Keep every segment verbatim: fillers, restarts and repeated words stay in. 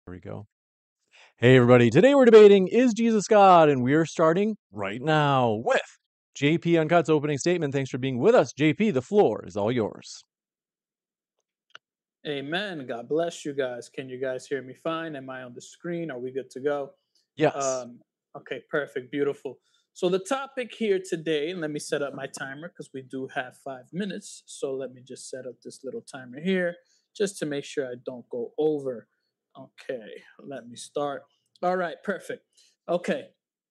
There we go. Hey, everybody. Today we're debating, is Jesus God? And we are starting right now with J P Uncut's opening statement. Thanks for being with us. J P, the floor is all yours. Amen. God bless you guys. Can you guys hear me fine? Am I on the screen? Are we good to go? Yes. Um, okay, perfect. Beautiful. So, the topic here today, and let me set up my timer because we do have five minutes. So, let me just set up this little timer here just to make sure I don't go over. Okay, let me start. All right, perfect. Okay,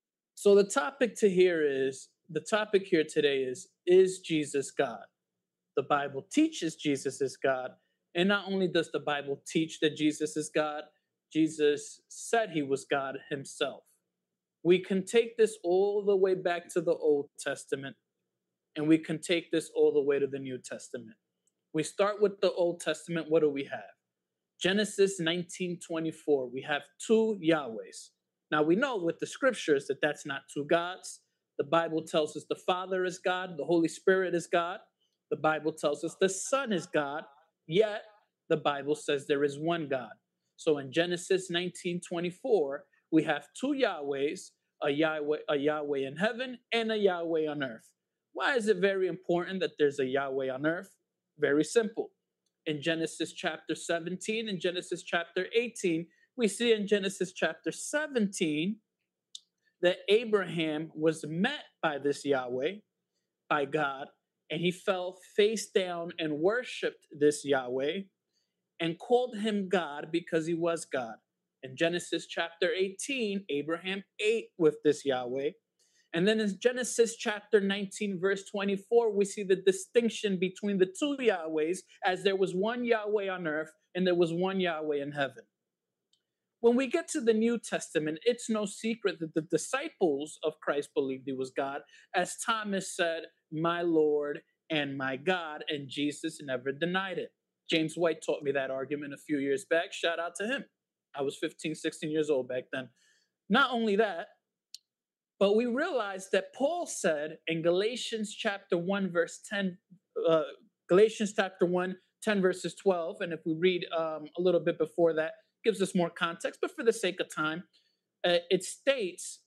so the topic to here is the topic here today is Is Jesus God? The Bible teaches Jesus is God. And not only does the Bible teach that Jesus is God, Jesus said he was God himself. We can take this all the way back to the Old Testament, and we can take this all the way to the New Testament. We start with the Old Testament. What do we have? Genesis nineteen twenty-four. We have two Yahwehs. Now we know with the scriptures that that's not two gods. The Bible tells us the Father is God, the Holy Spirit is God. The Bible tells us the Son is God, yet the Bible says there is one God. So in Genesis nineteen twenty-four, we have two Yahwehs, a Yahweh, a Yahweh in heaven and a Yahweh on earth. Why is it very important that there's a Yahweh on earth? Very simple. In Genesis chapter seventeen and Genesis chapter eighteen, we see in Genesis chapter seventeen that Abraham was met by this Yahweh, by God, and he fell face down and worshiped this Yahweh and called him God because he was God. In Genesis chapter eighteen, Abraham ate with this Yahweh. And then in Genesis chapter nineteen, verse twenty-four, we see the distinction between the two Yahwehs, as there was one Yahweh on earth and there was one Yahweh in heaven. When we get to the New Testament, it's no secret that the disciples of Christ believed he was God. As Thomas said, my Lord and my God, and Jesus never denied it. James White taught me that argument a few years back. Shout out to him. I was fifteen, sixteen years old back then. Not only that, but we realize that Paul said in Galatians chapter one, verse ten, uh, Galatians chapter one, ten verses twelve, and if we read um, a little bit before that, gives us more context, but for the sake of time, uh, it states,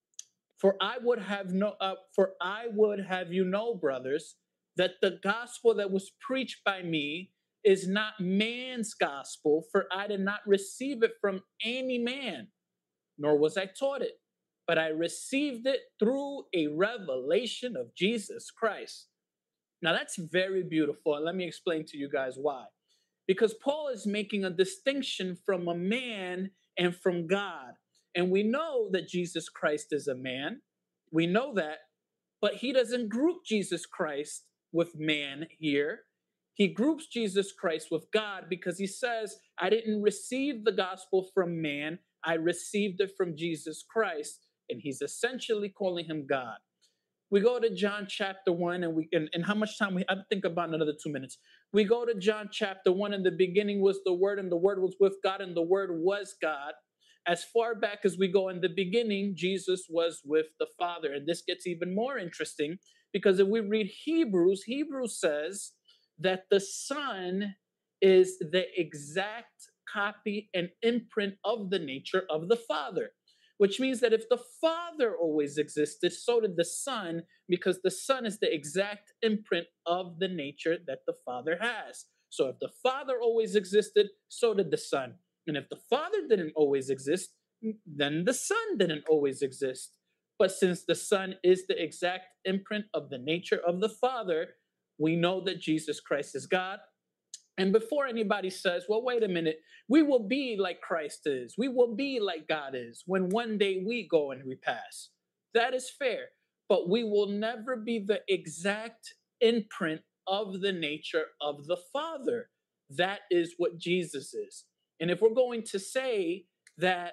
"For I would have no, uh, for I would have you know, brothers, that the gospel that was preached by me is not man's gospel, for I did not receive it from any man, nor was I taught it, but I received it through a revelation of Jesus Christ." Now that's very beautiful. And let me explain to you guys why. Because Paul is making a distinction from a man and from God. And we know that Jesus Christ is a man. We know that. But he doesn't group Jesus Christ with man here. He groups Jesus Christ with God because he says, I didn't receive the gospel from man, I received it from Jesus Christ. And he's essentially calling him God. We go to John chapter one, and we and, and how much time we I think about another two minutes. We go to John chapter one, and the beginning was the word, and the word was with God, and the word was God. As far back as we go in the beginning, Jesus was with the Father. And this gets even more interesting because if we read Hebrews, Hebrews says that the Son is the exact copy and imprint of the nature of the Father, which means that if the Father always existed, so did the Son, because the Son is the exact imprint of the nature that the Father has. So if the Father always existed, so did the Son. And if the Father didn't always exist, then the Son didn't always exist. But since the Son is the exact imprint of the nature of the Father, we know that Jesus Christ is God. And before anybody says, well, wait a minute, we will be like Christ is, we will be like God is when one day we go and we pass. That is fair. But we will never be the exact imprint of the nature of the Father. That is what Jesus is. And if we're going to say that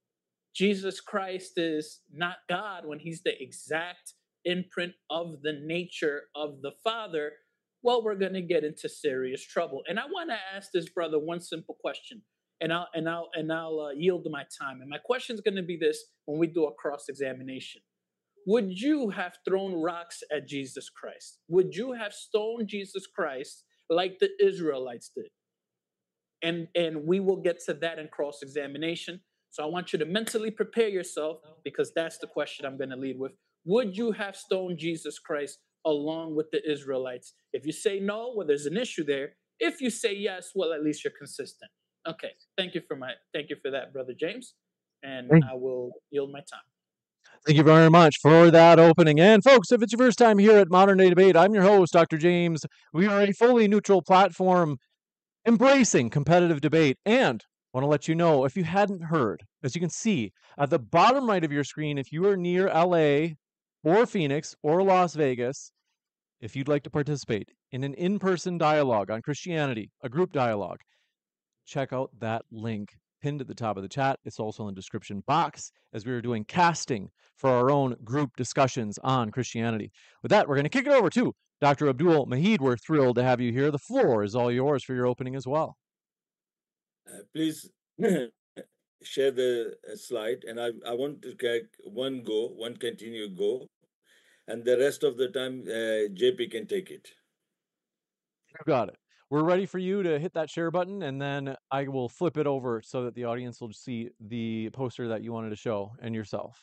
Jesus Christ is not God when he's the exact imprint of the nature of the Father, well, we're going to get into serious trouble. And I want to ask this brother one simple question, and I'll and I'll and I'll uh, yield my time. And my question is going to be this: when we do a cross examination, would you have thrown rocks at Jesus Christ? Would you have stoned Jesus Christ like the Israelites did? and and we will get to that in cross examination. So I want you to mentally prepare yourself, because that's the question I'm going to lead with. Would you have stoned Jesus Christ along with the Israelites? If you say no, well, there's an issue there. If you say yes, well, at least you're consistent. Okay. Thank you for my thank you for that, brother James, and Thank I will yield my time. Thank you very much for that opening. And folks, if it's your first time here at Modern Day Debate, I'm your host, Doctor James. We are a fully neutral platform embracing competitive debate. And I want to let you know, if you hadn't heard, as you can see at the bottom right of your screen, if you are near L A or Phoenix or Las Vegas, if you'd like to participate in an in-person dialogue on Christianity, a group dialogue, check out that link pinned at the top of the chat. It's also in the description box, as we are doing casting for our own group discussions on Christianity. With that, we're going to kick it over to Doctor Abdul Maheed. We're thrilled to have you here. The floor is all yours for your opening as well. Uh, please share the uh, slide, and I, I want to get one go, one continue go, and the rest of the time uh, J P can take it. You got it. We're ready for you to hit that share button, and then I will flip it over so that the audience will see the poster that you wanted to show and yourself.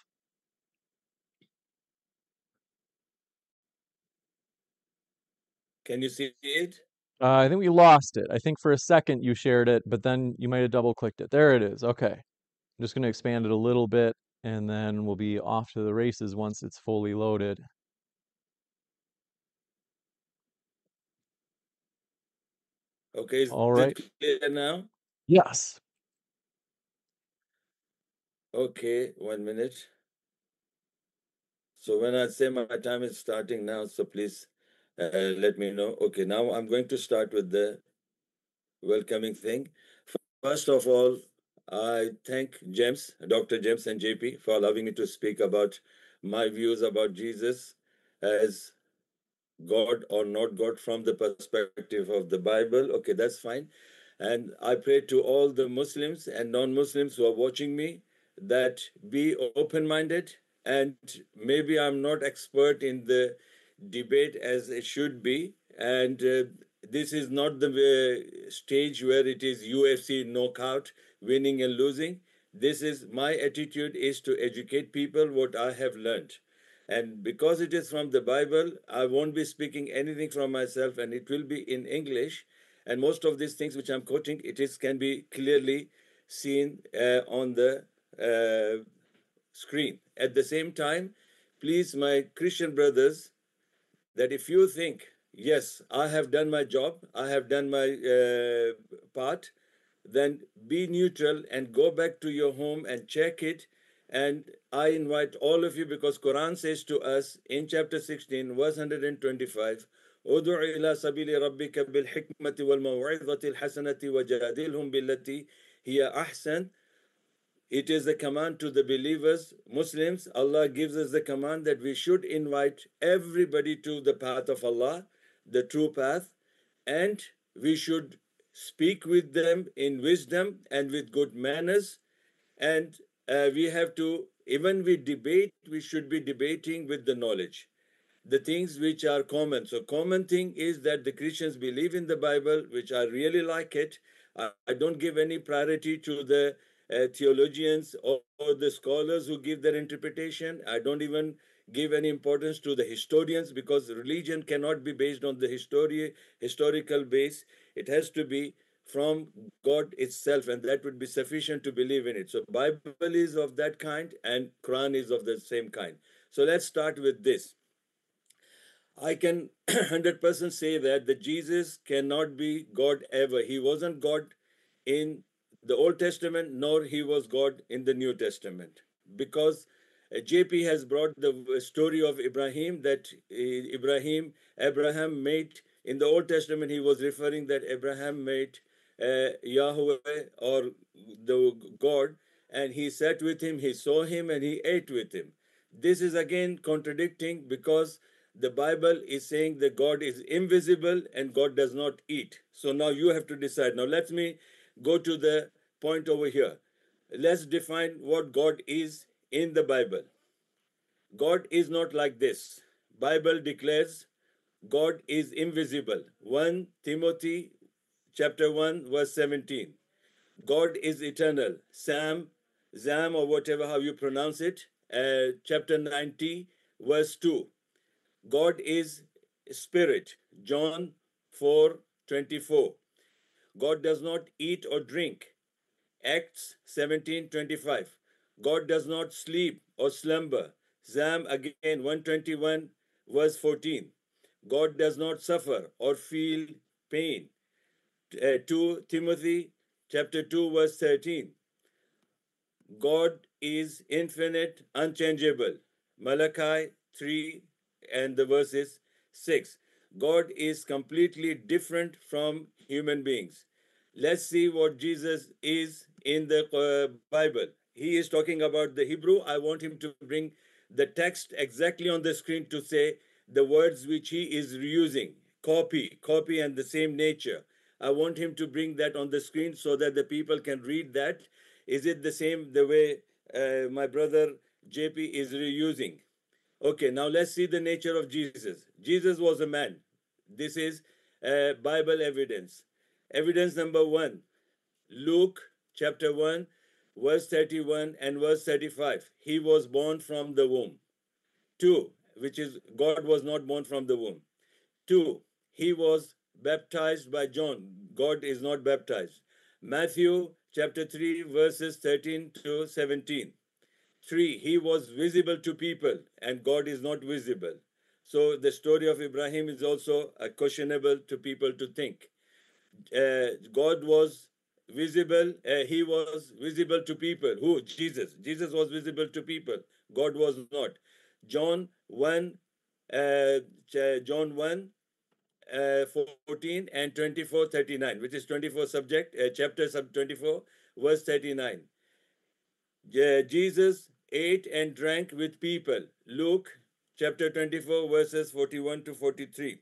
Can you see it? Uh, I think we lost it. I think for a second you shared it, but then you might have double clicked it. There it is. Okay. I'm just going to expand it a little bit, and then we'll be off to the races once it's fully loaded. Okay, is All right. it clear now? Yes. Okay, one minute. So when I say my time is starting now, so please uh, let me know. Okay, now I'm going to start with the welcoming thing. First of all, I thank James, Doctor James and J P for allowing me to speak about my views about Jesus as God or not God from the perspective of the Bible. Okay, that's fine. And I pray to all the Muslims and non-Muslims who are watching me that be open-minded, and maybe I'm not expert in the debate as it should be, and uh, this is not the uh, stage where it is U F C knockout, winning and losing. This is my attitude is to educate people what I have learned. And because it is from the Bible, I won't be speaking anything from myself, and it will be in English. And most of these things which I'm quoting, it is can be clearly seen uh, on the uh, screen. At the same time, please, my Christian brothers, that if you think, yes, I have done my job, I have done my uh, part, then be neutral and go back to your home and check it. And I invite all of you, because Quran says to us in chapter sixteen, verse one hundred twenty-five, ادع إلى سبيل ربك بالحكمة والموعظة الحسنة وجادلهم بالتي هي أحسن. It is a command to the believers, Muslims. Allah gives us the command that we should invite everybody to the path of Allah, the true path, and we should speak with them in wisdom and with good manners. And uh, we have to, even we debate, we should be debating with the knowledge, the things which are common. So common thing is that the Christians believe in the Bible, which I really like it. I, I don't give any priority to the uh, theologians or, or the scholars who give their interpretation. I don't even give any importance to the historians, because religion cannot be based on the history, historical base. It has to be from God itself, and that would be sufficient to believe in it. So Bible is of that kind, and Quran is of the same kind. So let's start with this. I can one hundred percent say that the Jesus cannot be God ever. He wasn't God in the Old Testament, nor he was God in the New Testament, because uh, J P has brought the story of Ibrahim, that uh, Ibrahim, Abraham made, in the Old Testament, he was referring that Abraham made uh, Yahweh or the God, and he sat with him, he saw him, and he ate with him. This is again contradicting, because the Bible is saying that God is invisible and God does not eat. So now you have to decide. Now let me go to the point over here. Let's define what God is in the Bible. God is not like this. Bible declares God is invisible. First Timothy chapter one, verse seventeen. God is eternal. Sam, Zam, or whatever how you pronounce it, uh, chapter ninety, verse two. God is spirit. John four, twenty-four. God does not eat or drink. Acts seventeen, twenty-five. God does not sleep or slumber. Zam again one twenty-one, verse fourteen. God does not suffer or feel pain. Uh, two Timothy chapter two, verse thirteen. God is infinite, unchangeable. Malachi three and the verses six. God is completely different from human beings. Let's see what Jesus is in the uh, Bible. He is talking about the Hebrew. I want him to bring the text exactly on the screen to say the words which he is reusing. Copy, copy, and the same nature. I want him to bring that on the screen so that the people can read that. Is it the same the way uh, my brother J P is reusing? Okay, now let's see the nature of Jesus. Jesus was a man. This is uh, Bible evidence. Evidence number one, Luke chapter one, verse thirty-one and verse thirty-five. He was born from the womb. Two, which is God was not born from the womb. Two, he was baptized by John. God is not baptized. Matthew chapter three, verses thirteen to seventeen. Three, he was visible to people, and God is not visible. So the story of Ibrahim is also uh, questionable to people to think. Uh, God was visible, uh, he was visible to people. Who? Jesus. Jesus was visible to people. God was not. John one, uh, John one, uh, fourteen and twenty-four, thirty-nine, which is twenty-four subject, uh, chapter sub twenty-four, verse thirty-nine. Uh, Jesus ate and drank with people. Luke chapter twenty-four, verses forty-one to forty-three.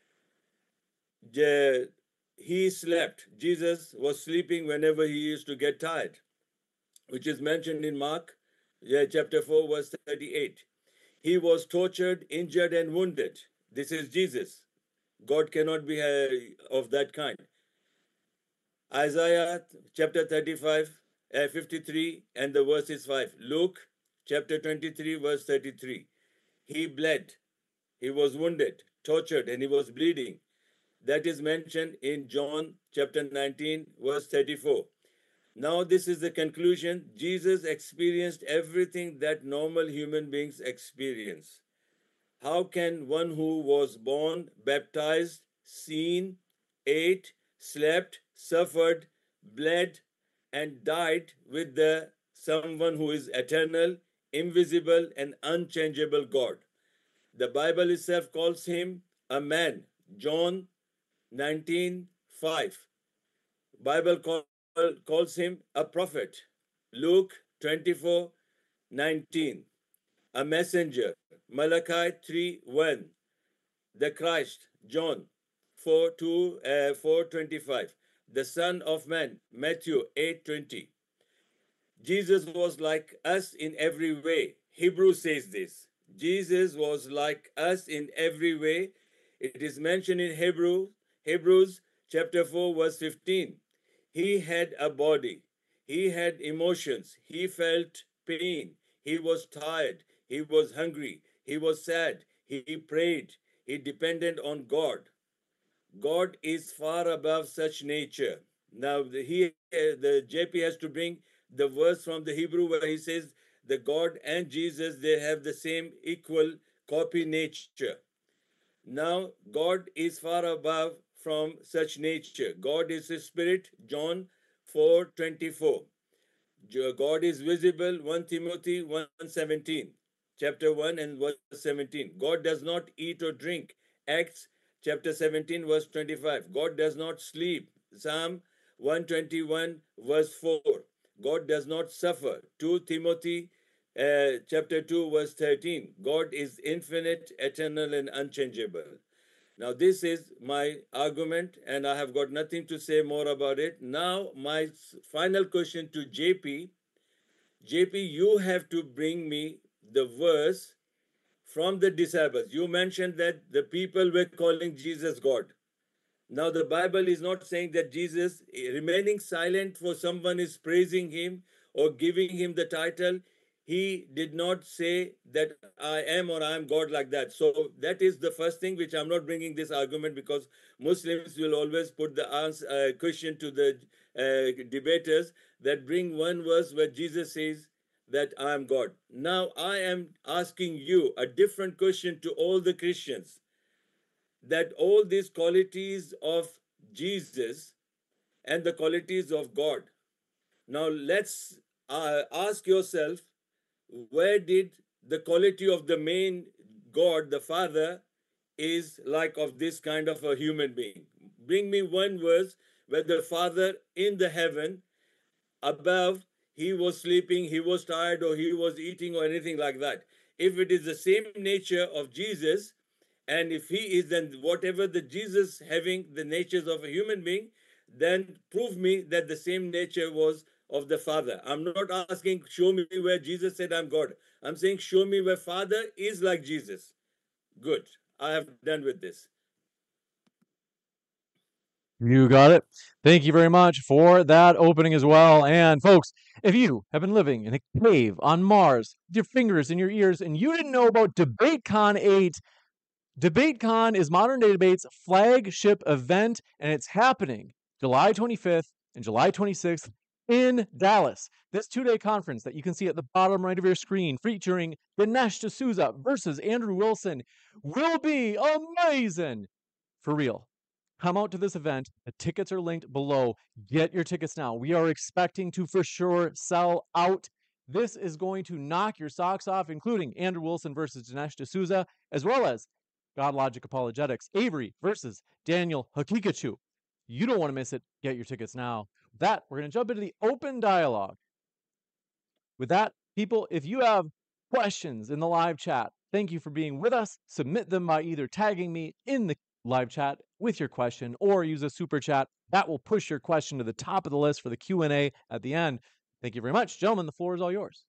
Uh, he slept. Jesus was sleeping whenever he used to get tired, which is mentioned in Mark uh, chapter four, verse thirty-eight. He was tortured, injured, and wounded. This is Jesus. God cannot be uh, of that kind. Isaiah chapter thirty-five, uh, fifty-three, and the verse is five. Luke chapter twenty-three, verse thirty-three. He bled, he was wounded, tortured, and he was bleeding. That is mentioned in John chapter nineteen, verse thirty-four. Now, this is the conclusion. Jesus experienced everything that normal human beings experience. How can one who was born, baptized, seen, ate, slept, suffered, bled, and died with the someone who is eternal, invisible, and unchangeable God? The Bible itself calls him a man. John nineteen five. Bible call, calls him a prophet. Luke twenty-four nineteen. A messenger. Malachi three one. The Christ. John four two, uh, four twenty-five. The Son of Man. Matthew eight twenty. Jesus was like us in every way. Hebrews says this. Jesus was like us in every way. It is mentioned in Hebrews, Hebrews chapter four, verse fifteen. He had a body. He had emotions. He felt pain. He was tired. He was hungry. He was sad. He prayed. He depended on God. God is far above such nature. Now, the, he, the J P has to bring the verse from the Hebrew where he says the God and Jesus, they have the same equal copy nature. Now, God is far above from such nature. God is a spirit, John four twenty-four. God is visible, First Timothy one seventeen, chapter one and verse seventeen. God does not eat or drink, Acts chapter seventeen, verse twenty-five. God does not sleep, Psalm one twenty-one, verse four. God does not suffer, Second Timothy uh, chapter two, verse thirteen. God is infinite, eternal, and unchangeable. Now, this is my argument, and I have got nothing to say more about it. Now, my final question to J P. J P, you have to bring me the verse from the disciples. You mentioned that the people were calling Jesus God. Now, the Bible is not saying that Jesus remaining silent for someone is praising him or giving him the title. He did not say that I am or I am God like that. So that is the first thing which I'm not bringing this argument, because Muslims will always put the answer, uh, question to the uh, debaters that bring one verse where Jesus says that I am God. Now I am asking you a different question to all the Christians, that all these qualities of Jesus and the qualities of God. Now let's uh, ask yourself, where did the quality of the main God, the Father, is like of this kind of a human being? Bring me one verse where the Father in the heaven above, he was sleeping, he was tired, or he was eating, or anything like that. If it is the same nature of Jesus, and if he is, then whatever the Jesus having the natures of a human being, then prove me that the same nature was of the Father. I'm not asking, show me where Jesus said I'm God. I'm saying, show me where Father is like Jesus. Good. I have done with this. You got it. Thank you very much for that opening as well. And folks, if you have been living in a cave on Mars with your fingers in your ears and you didn't know about DebateCon eight, DebateCon is Modern Day Debate's flagship event, and it's happening July twenty-fifth and July twenty-sixth in Dallas. This two-day conference that you can see at the bottom right of your screen, featuring Dinesh D'Souza versus Andrew Wilson, will be amazing. For real. Come out to this event. The tickets are linked below. Get your tickets now. We are expecting to for sure sell out. This is going to knock your socks off, including Andrew Wilson versus Dinesh D'Souza, as well as God Logic Apologetics, Avery versus Daniel Hakikachu. You don't want to miss it. Get your tickets now. With that, we're going to jump into the open dialogue. With that, people, if you have questions in the live chat, thank you for being with us. Submit them by either tagging me in the live chat with your question or use a super chat. That will push your question to the top of the list for the Q and A at the end. Thank you very much. Gentlemen, the floor is all yours.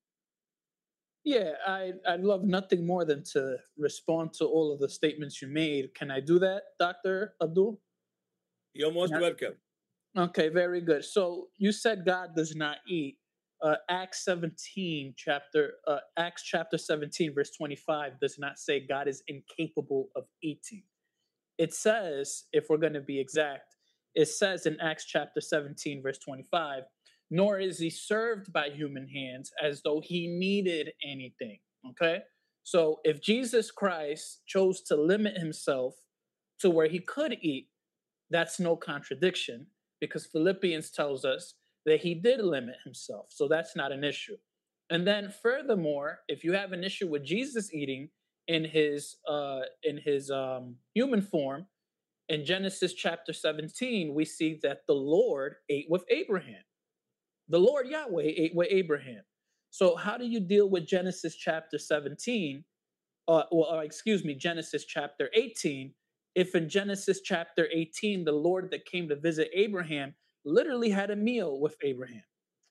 Yeah, I, I'd love nothing more than to respond to all of the statements you made. Can I do that, Doctor Abdul? You're most Yeah. welcome. Okay, very good. So you said God does not eat. Uh, Acts seventeen, chapter uh, Acts chapter seventeen, verse twenty-five does not say God is incapable of eating. It says, if we're going to be exact, it says in Acts chapter seventeen, verse twenty-five, nor is he served by human hands as though he needed anything. Okay? So if Jesus Christ chose to limit himself to where he could eat, that's no contradiction, because Philippians tells us that he did limit himself. So that's not an issue. And then furthermore, if you have an issue with Jesus eating in his uh in his um human form, in Genesis chapter seventeen, we see that the Lord ate with Abraham. The Lord Yahweh ate with Abraham. So how do you deal with Genesis chapter seventeen? Uh, well, uh, excuse me, Genesis chapter eighteen. If in Genesis chapter eighteen, the Lord that came to visit Abraham literally had a meal with Abraham.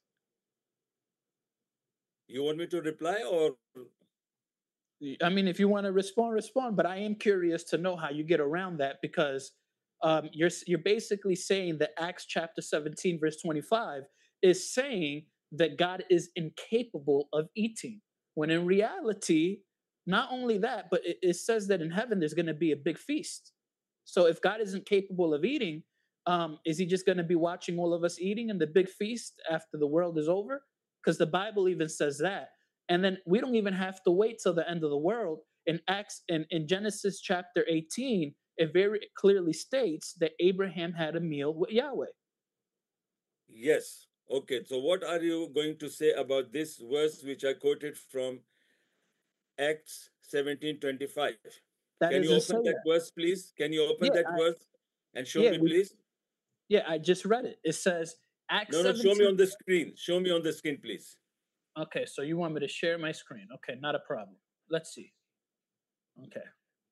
You want me to reply, or? I mean, if you want to respond, respond. But I am curious to know how you get around that, because um, you're you're basically saying that Acts chapter seventeen, verse twenty-five, is saying that God is incapable of eating, when in reality, not only that, but it, it says that in heaven there's going to be a big feast. So if God isn't capable of eating, um, is he just going to be watching all of us eating in the big feast after the world is over? Because the Bible even says that. And then we don't even have to wait till the end of the world. In Acts, in, in Genesis chapter eighteen, it very clearly states that Abraham had a meal with Yahweh. Yes. Okay. So what are you going to say about this verse which I quoted from Acts seventeen twenty-five? That Can you doesn't open say that that. verse, please? Can you open Yeah, that I, verse and show yeah, me, we, please? yeah. I just read it. It says Acts No, no, show me seventeen. on the screen. Show me on the screen, please. Okay, so you want me to share my screen? Okay, not a problem. Let's see. Okay.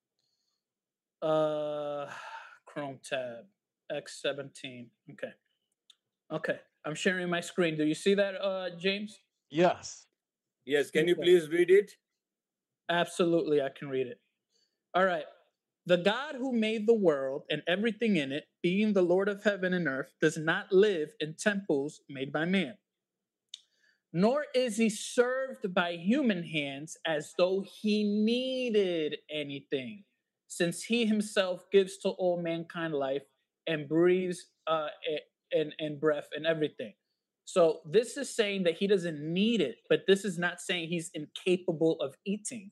Uh, Chrome tab, X seventeen. Okay. Okay. I'm sharing my screen. Do you see that, uh, James? Yes. Yes, can you Okay. please read it? Absolutely, I can read it. All right. The God who made the world and everything in it, being the Lord of heaven and earth, does not live in temples made by man, nor is he served by human hands as though he needed anything, since he himself gives to all mankind life and breathes uh, and, and breath and everything. So this is saying that he doesn't need it, but this is not saying he's incapable of eating.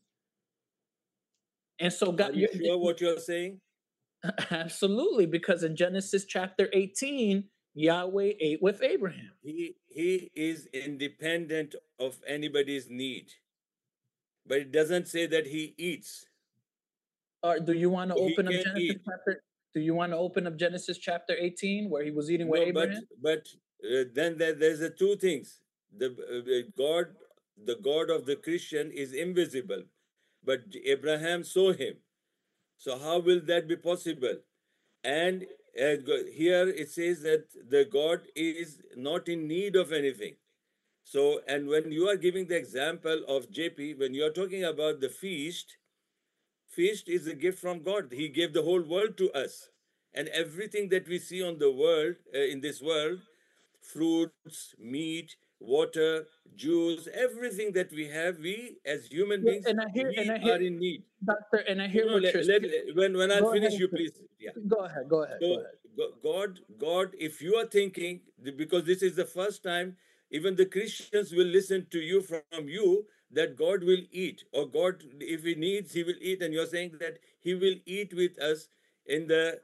And so God, Are you sure what you're saying? Absolutely, because in Genesis chapter eighteen, Yahweh ate with Abraham. He he is independent of anybody's need, but it doesn't say that he eats. Or do you want to He open up can Genesis eat. chapter? Do you want to open up Genesis chapter eighteen where he was eating with No, but Abraham? but uh, then there, there's the two things. The uh, God, the God of the Christian is invisible, but Abraham saw him. So how will that be possible? And uh, go- here it says that the God is not in need of anything. So, and when you are giving the example of J P, when you are talking about the feast, feast is a gift from God. He gave the whole world to us. And everything that we see on the world, uh, in this world, fruits, meat, water, juice, everything that we have, we as human Yeah, beings, and I hear, and we I are hear, in need. Doctor, and I No, hear no, what let, you're let, saying. when, when I'll Go ahead. finish, you please. Yeah. Go ahead. Go ahead. Go So ahead. Go- God, God, if you are thinking, because this is the first time, even the Christians will listen to you from you that God will eat, or God, if he needs, he will eat, and you're saying that he will eat with us in the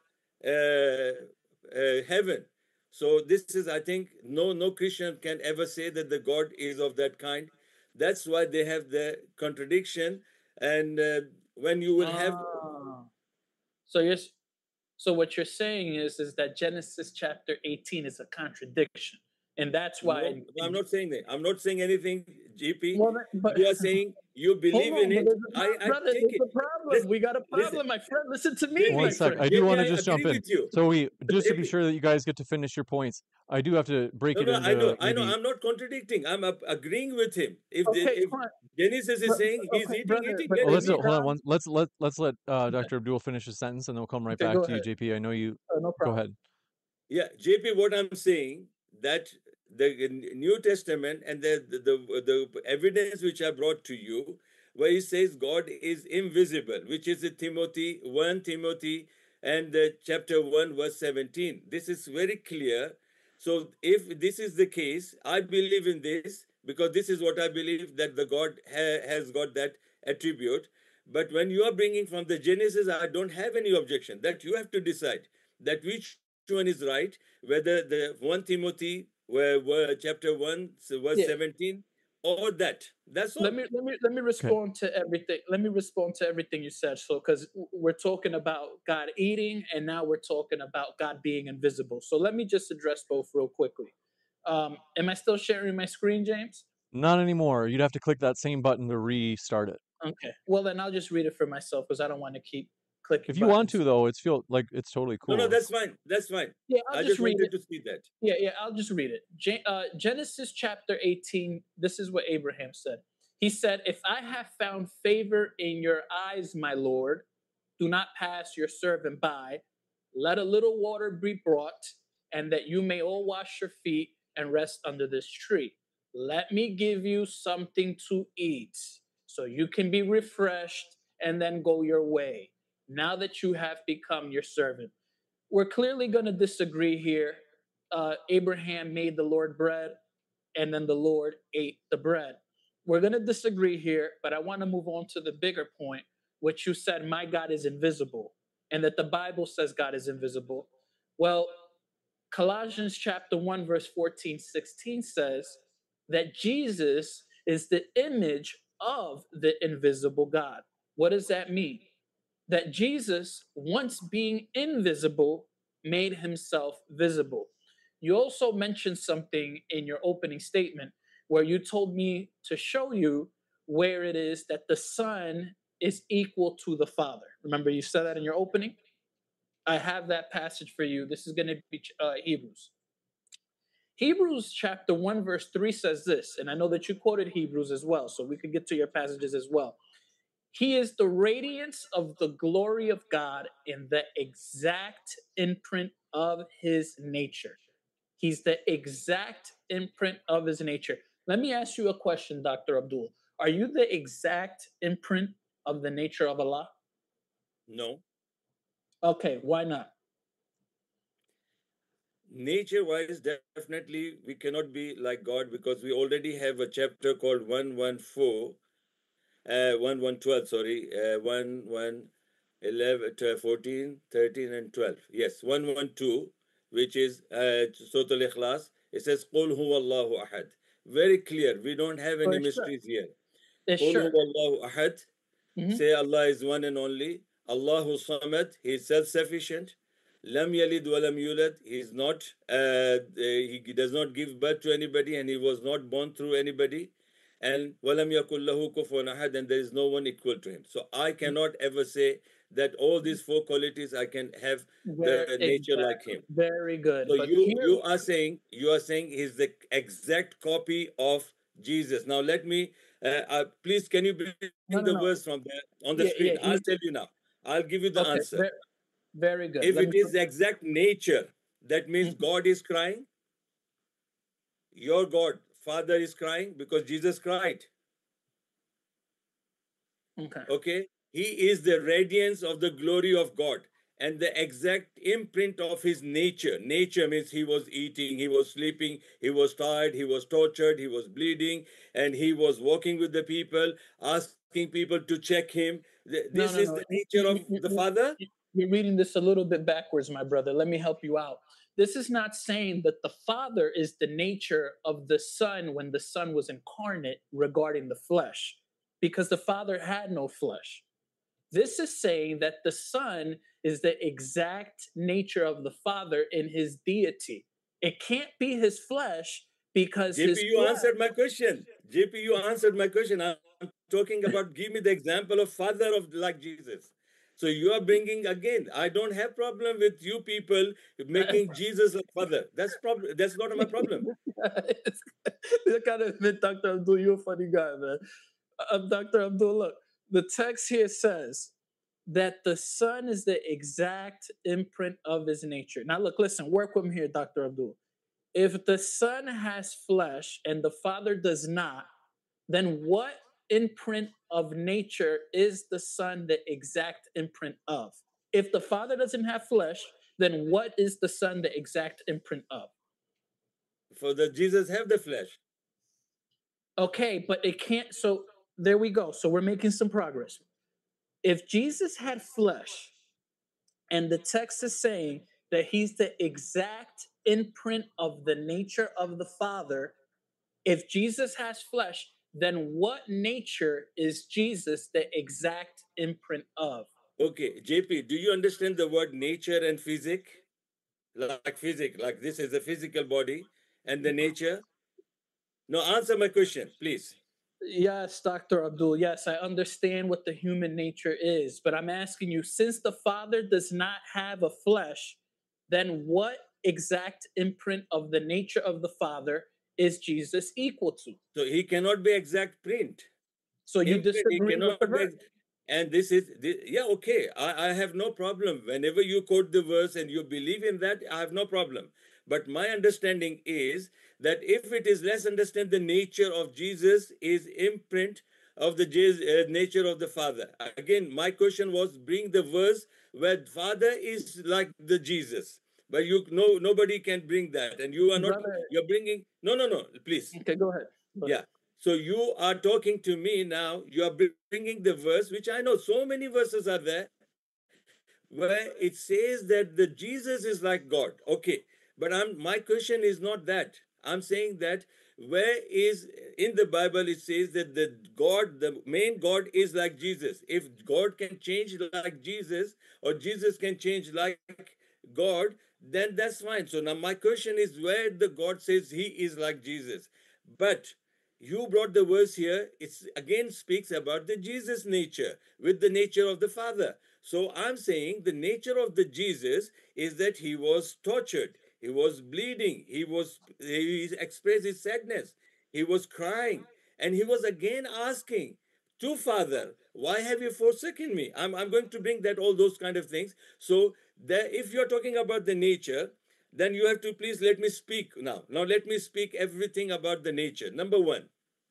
uh, uh, heaven. So this is, I think, no no Christian can ever say that the God is of that kind. That's why they have the contradiction, and uh, when you will have Ah. So you're, s- so what you're saying is, is that Genesis chapter eighteen is a contradiction, and that's why. no, In, no, I'm in, not saying that. I'm not saying anything, G P. well, that- but You are saying you hold believe in on, but it. there's a I, pro- I brother. take There's it. a problem. Listen, We got a listen, problem, my friend. Listen to me, One my J P, sec. friend. I do J P, want to I just jump agree in. with you. So we just to be J P, sure that you guys get to finish your points, I do have to break no, it no, I know, into I know. maybe. I'm not contradicting. I'm ap- agreeing with him. If the, Okay, if fine. Genesis is Bro- saying he's Okay, eating, brother. eating, But let Oh, him let's isn't eat. hold on. God? One, let's let let's let uh, Okay, Doctor Abdul finish his sentence, and then we'll come right okay, back go to you, ahead. J P. I know you. Uh, no Go problem. ahead. Yeah, J P, what I'm saying that the New Testament and the, the the the evidence which I brought to you, where he says God is invisible, which is in Timothy one Timothy and the chapter one verse seventeen. This is very clear. So if this is the case, I believe in this because this is what I believe that the God ha- has got that attribute. But when you are bringing from the Genesis, I don't have any objection. That you have to decide that which one is right, whether the one Timothy where, where chapter one verse Yeah. seventeen or that. That's all. Let me let me let me Okay. respond to everything. Let me respond to everything you said. So, because we're talking about God eating, and now we're talking about God being invisible. So, let me just address both real quickly. Um, am I still sharing my screen, James? Not anymore. You'd have to click that same button to restart it. Okay. Well, then I'll just read it for myself because I don't want to keep clicking If you want buttons. to, though, it's feel like it's totally No, no, cool. that's fine. That's fine. Yeah, I'll I just just read wanted it. to see that. Yeah, yeah, I'll just read it. Gen- uh, Genesis chapter eighteen, this is what Abraham said. He said, If I have found favor in your eyes, my Lord, do not pass your servant by. Let a little water be brought, and that you may all wash your feet and rest under this tree. Let me give you something to eat so you can be refreshed and then go your way, now that you have become your servant. We're clearly going to disagree here. Uh, Abraham made the Lord bread, and then the Lord ate the bread. We're going to disagree here, but I want to move on to the bigger point, which you said, My God is invisible, and that the Bible says God is invisible. Well, Colossians chapter one, verse fourteen, sixteen says that Jesus is the image of the invisible God. What does that mean? That Jesus, once being invisible, made himself visible. You also mentioned something in your opening statement where you told me to show you where it is that the Son is equal to the Father. Remember, you said that in your opening? I have that passage for you. This is going to be uh, Hebrews. Hebrews chapter one, verse three says this, and I know that you quoted Hebrews as well, so we could get to your passages as well. He is the radiance of the glory of God in the exact imprint of his nature. He's the exact imprint of his nature. Let me ask you a question, Doctor Abdul. Are you the exact imprint of the nature of Allah? No. Okay, why not? Nature wise, definitely we cannot be like God because we already have a chapter called one one four, uh, one one twelve, sorry, uh, one one eleven, twelve, fourteen, thirteen, and twelve. Yes, one one two, which is uh, Surah Al-Ikhlas. It says, Qul huwa Allahu ahad. Very clear. We don't have any For sure. mysteries here. Uh, Qul Sure. huwa Allahu ahad. Mhm. Say Allah is one and only. Allahu Samad. He is self-sufficient. Lam yalid wa lam yulad. He is not. Uh, he does not give birth to anybody, and he was not born through anybody. And walam yakul lahu kufuwan ahad, and there is no one equal to him. So I cannot ever say that all these four qualities I can have the Very, nature like exactly. him. Very good. So But you here, you are saying you are saying he's the exact copy of Jesus. Now let me uh, uh, please can you bring no, no, the no. verse from the on the Yeah, screen? yeah. I'll He's tell you now. I'll give you the okay. answer. Very, very good. If Let it me. is the exact nature, that means Mhm. God is crying. Your God, Father is crying because Jesus cried. Okay. Okay? He is the radiance of the glory of God and the exact imprint of his nature. Nature means he was eating, he was sleeping, he was tired, he was tortured, he was bleeding, and he was walking with the people, asking people to check him. Th- No, This no, is no. the You, nature you, of you, the you- Father. you- you're reading this a little bit backwards, my brother. Let me help you out. This is not saying that the Father is the nature of the Son when the Son was incarnate regarding the flesh, because the Father had no flesh. This is saying that the Son is the exact nature of the Father in his deity. It can't be his flesh because J P, his you flesh. answered my question. J P, you answered my question. I'm talking about give me the example of Father of like Jesus. So you are bringing again. I don't have problem with you people making Jesus a father. That's problem. That's not my problem. You gotta admit, Doctor Abdul, you're a funny guy, man. Uh, Doctor Abdul, look, the text here says that the Son is the exact imprint of his nature. Now, look, listen, work with me here, Doctor Abdul. If the Son has flesh and the Father does not, then what imprint of nature is the Son the exact imprint of? If the Father doesn't have flesh, then what is the Son the exact imprint of? For the Jesus have the flesh. Okay, but it can't. So there we go. So we're making some progress. If Jesus had flesh, and the text is saying that he's the exact imprint of the nature of the Father, if Jesus has flesh, then what nature is Jesus the exact imprint of? Okay, J P, do you understand the word nature and physic? Like physic, like this is a physical body and the nature. No, answer my question, please. Yes, Doctor Abdul. Yes, I understand what the human nature is, but I'm asking you, since the Father does not have a flesh, then what exact imprint of the nature of the Father is Jesus equal to? So he cannot be exact print. So you Imprint, he disagree with cannot the be. verse? And this is, this, yeah, okay. I, I have no problem. Whenever you quote the verse and you believe in that, I have no problem. But my understanding is that if it is, let's understand the nature of Jesus is imprint of the uh, nature of the Father. Again, my question was bring the verse where Father is like the Jesus. But you no nobody can bring that, and you are not. Brother, You're bringing no no no. Please, okay, go ahead. Go yeah. ahead. So you are talking to me now. You are bringing the verse, which I know so many verses are there, where it says that the Jesus is like God. Okay, but I'm my question is not that. I'm saying that where is in the Bible it says that the God, the main God is like Jesus. If God can change like Jesus, or Jesus can change like God, then that's fine. So now my question is where the God says he is like Jesus. But you brought the verse here, it again speaks about the Jesus nature with the nature of the Father. So I'm saying the nature of the Jesus is that he was tortured, he was bleeding, he was he expressed his sadness, he was crying, and he was again asking to Father, why have you forsaken me? I'm, I'm going to bring that, all those kind of things. So there, if you're talking about the nature, then you have to please let me speak now. Now let me speak everything about the nature. Number one,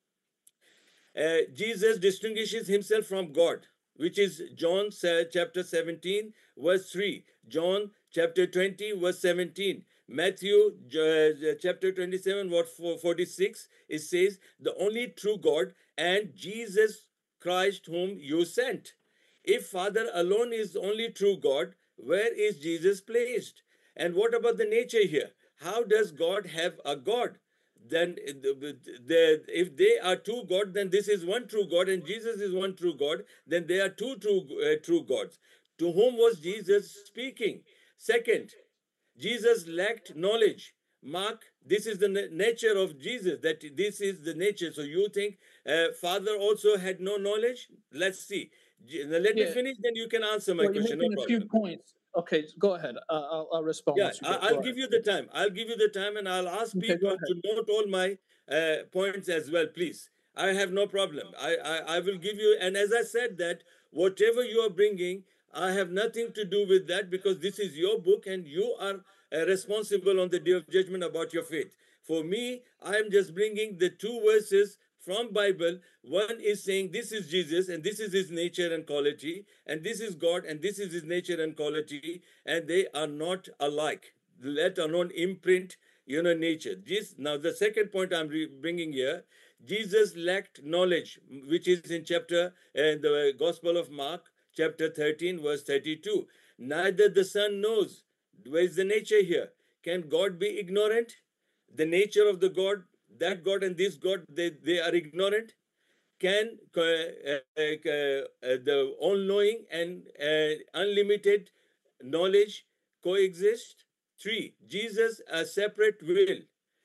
uh, Jesus distinguishes himself from God, which is John chapter seventeen, verse three. John chapter twenty, verse seventeen. Matthew uh, chapter twenty-seven, verse forty-six, it says, the only true God and Jesus Christ whom you sent. If Father alone is the only true God, where is Jesus placed? And what about the nature here? How does God have a God? Then the, the, if they are two God, then this is one true God and Jesus is one true God, then they are two true, uh, true gods. To whom was Jesus speaking? Second, Jesus lacked knowledge. Mark, this is the nature of Jesus, that this is the nature. So you think uh, Father also had no knowledge? Let's see. Let me Yeah. finish, then you can answer my Well, you're question. No making a few problem. points. Okay, go ahead. Uh, I'll, I'll respond Yeah, once you I, go. I'll Go give ahead. you the time. I'll give you the time and I'll ask Okay, go people ahead. to note all my uh, points as well, please. I have no problem. I, I, I will give you, and as I said that, whatever you are bringing, I have nothing to do with that because this is your book and you are uh, responsible on the day of judgment about your faith. For me, I am just bringing the two verses from Bible. One is saying this is Jesus and this is his nature and quality, and this is God and this is his nature and quality, and they are not alike, let alone imprint, you know, nature. This, now the second point I'm bringing here, Jesus lacked knowledge, which is in chapter in the Gospel of Mark chapter thirteen verse thirty-two. Neither the Son knows. Where is the nature here? Can God be ignorant? The nature of the God, that God and this God, they, they are ignorant? Can uh, uh, uh, the all-knowing and uh, unlimited knowledge coexist? Three, Jesus a separate will.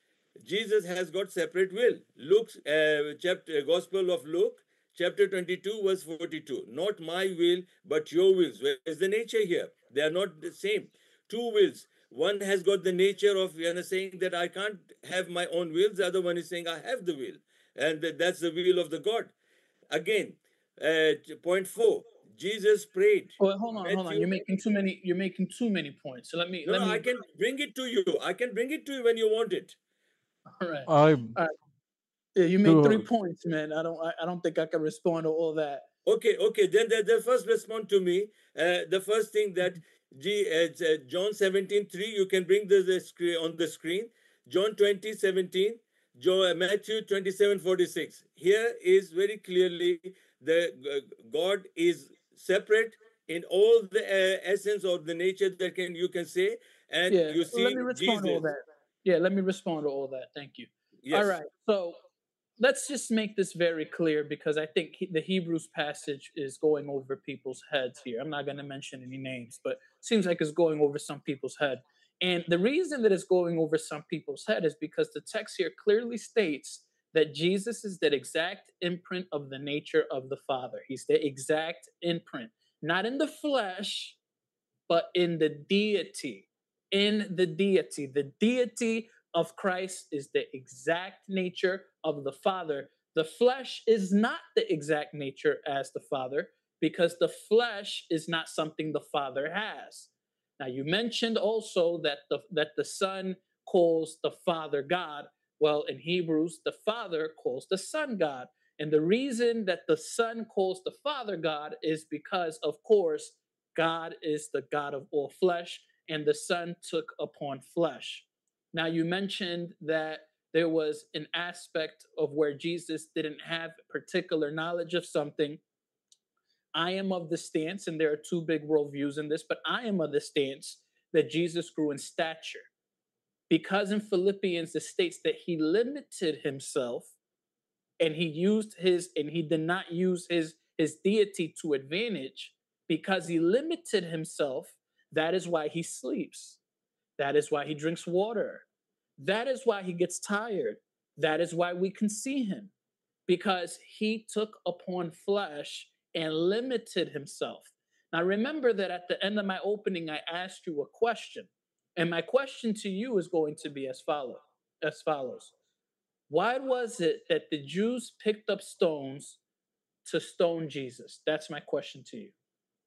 Jesus has got separate will. Luke, uh, chapter, Gospel of Luke, chapter twenty-two, verse forty-two. Not my will, but your wills. Where is the nature here? They are not the same. Two wills. One has got the nature of, you know, saying that I can't have my own wills. The other one is saying I have the will. And that's the will of the God. Again, uh, point four. Jesus prayed. Well, hold on, hold on. Matthew. You're making too many. You're making too many points. So let me. No, let no, me. I can bring it to you. I can bring it to you when you want it. All right. I All right. Yeah, you made three to points, man. I don't. I, I don't think I can respond to all that. Okay, okay. Then the, the first respond to me. Uh, the first thing that G, uh, uh, John seventeen three, you can bring the, the screen on the screen. John twenty seventeen, Joe, uh, Matthew twenty-seven forty-six. Here is very clearly the uh, God is separate in all the uh, essence of the nature that can you can say, and Yeah. you Well, let see me respond to all Jesus. that. Yeah. Let me respond to all that. Thank you. All Yes. right. So let's just make this very clear because I think he, the Hebrews passage is going over people's heads here. I'm not going to mention any names, but it seems like it's going over some people's head. And the reason that it's going over some people's head is because the text here clearly states that Jesus is that exact imprint of the nature of the Father. He's the exact imprint, not in the flesh, but in the deity. In the deity. The deity of Christ is the exact nature of the Father. The flesh is not the exact nature as the Father because the flesh is not something the Father has. Now you mentioned also that the that the Son calls the Father God. Well, in Hebrews, the Father calls the Son God. And the reason that the Son calls the Father God is because, of course, God is the God of all flesh, and the Son took upon flesh. Now, you mentioned that there was an aspect of where Jesus didn't have particular knowledge of something. I am of the stance, and there are two big worldviews in this, but I am of the stance that Jesus grew in stature. Because in Philippians it states that he limited himself and he used his and he did not use his his deity to advantage because he limited himself. That is why he sleeps. That is why he drinks water. That is why he gets tired. That is why we can see him because he took upon flesh and limited himself. Now remember that at the end of my opening I asked you a question, and my question to you is going to be as follow as follows. Why was it that the Jews picked up stones to stone Jesus? That's my question to you.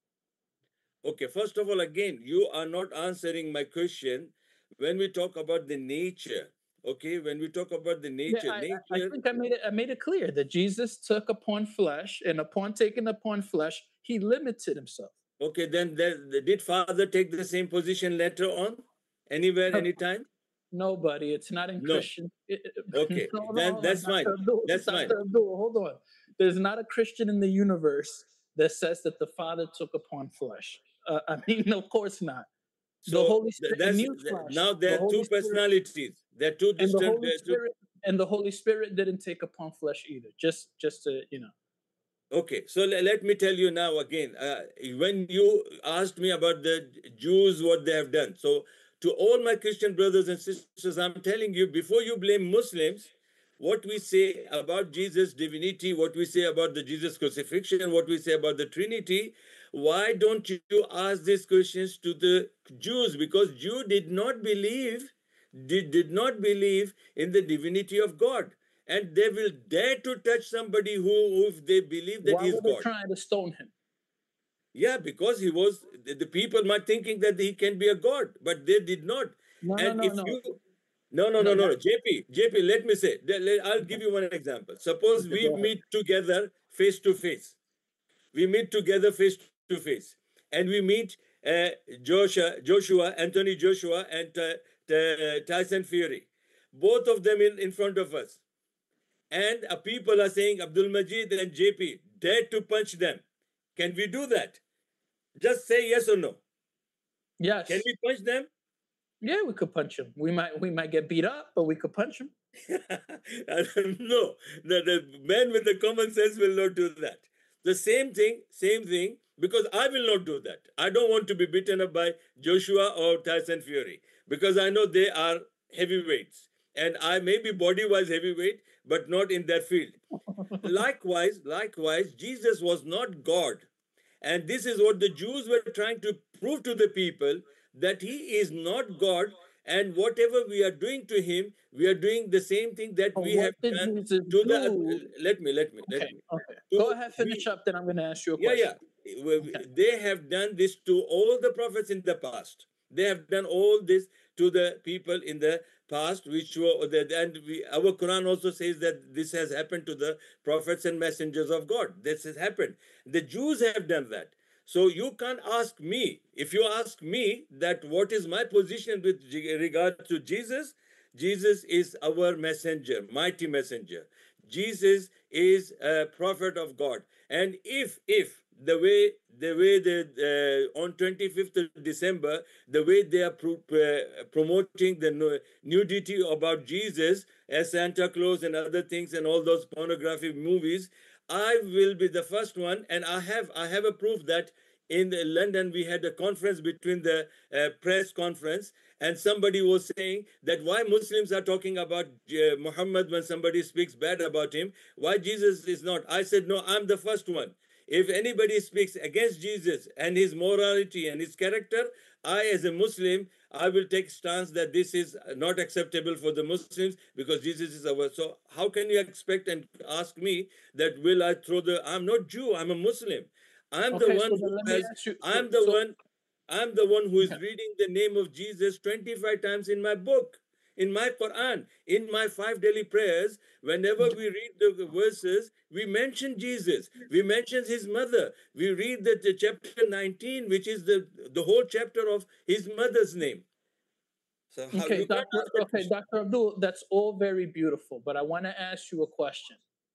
Okay, first of all, again, you are not answering my question. When we talk about the nature, okay, when we talk about the Yeah, nature, I, I I nature, think I made it. I made it clear that Jesus took upon flesh, and upon taking upon flesh, he limited himself. okay, then there, did Father take the same position later on, anywhere, anytime? Nobody. It's not in No. Christian. It, it- Okay, no, no, then hold on, that's fine. Doctor Abdul. That's fine. Doctor Abdul, hold on. There's not a Christian in the universe that says that the Father took upon flesh. Uh, I mean, of course not. The So Holy th- Spirit. that's th- Newsflash. now there The are Holy two Spirit personalities. There are two and the distant. Holy uh, two- Spirit and the Holy Spirit didn't take upon flesh either. Just, just to you know. Okay, so le- let me tell you now again. Uh, when you asked me about the Jews, what they have done, so to all my Christian brothers and sisters, I'm telling you, before you blame Muslims, what we say about Jesus' divinity, what we say about the Jesus crucifixion, what we say about the Trinity, why don't you ask these questions to the Jews? Because Jew did not believe, did, did not believe in the divinity of God. And they will dare to touch somebody who, who if they believe that Why he is were they God. trying to stone him? Yeah, because he was, the, the people might thinking that he can be a God, but they did not. No, no, And no, if no. you, no, no, no, No, no, no, that- J P, J P, let me say, the- le- I'll give you one example. Suppose Okay, we go ahead. meet together face to face. We meet together face to face, and we meet uh, Joshua, Joshua, Anthony Joshua, and uh, uh, Tyson Fury, both of them in, in front of us. And uh, people are saying Abdul Majid and J P dare to punch them. Can we do that? Just say yes or no. Yes. Can we punch them? Yeah, we could punch him. We might we might get beat up, but we could punch him. No, the, the man with the common sense will not do that. The same thing, same thing, because I will not do that. I don't want to be beaten up by Joshua or Tyson Fury because I know they are heavyweights. And I may be body-wise heavyweight, but not in that field. likewise, likewise, Jesus was not God. And this is what the Jews were trying to prove to the people, that he is not God, and whatever we are doing to him, we are doing the same thing that But we what have did done Jesus to do? the. Let me, let me, let Okay, me. okay. To- Go ahead, we- finish up, then I'm going to ask you a yeah, question. yeah. We- They have done this to all the prophets in the past. They have done all this to the people in the past, which were, the- and we, our Quran also says that this has happened to the prophets and messengers of God. This has happened. The Jews have done that. So you can't ask me, if you ask me that what is my position with regard to Jesus, Jesus is our messenger, mighty messenger. Jesus is a prophet of God. And if, if the way, the way the, uh, on twenty-fifth of December, the way they are pro- uh, promoting the nudity about Jesus as Santa Claus and other things and all those pornographic movies, I will be the first one, and I have I have a proof that in the London we had a conference between the uh, press conference, and somebody was saying that why Muslims are talking about uh, Muhammad when somebody speaks bad about him, why Jesus is not. I said no, I'm the first one. If anybody speaks against Jesus and his morality and his character, I, as a Muslim, I will take stance that this is not acceptable for the Muslims because Jesus is our. So how can you expect and ask me that will I throw the? I'm not Jew. I'm a Muslim. I'm the Okay, one so then who let me has. ask you. I'm So, the so one. I'm the one who is okay. reading the name of Jesus twenty-five times in my book, in my Quran, in my five daily prayers. Whenever we read the verses, we mention Jesus. We mention his mother. We read the, the chapter nineteen, which is the, the whole chapter of his mother's name. So how Okay, you can't Doctor ask that Okay, question. Doctor Abdul, that's all very beautiful, but I want to ask you a question.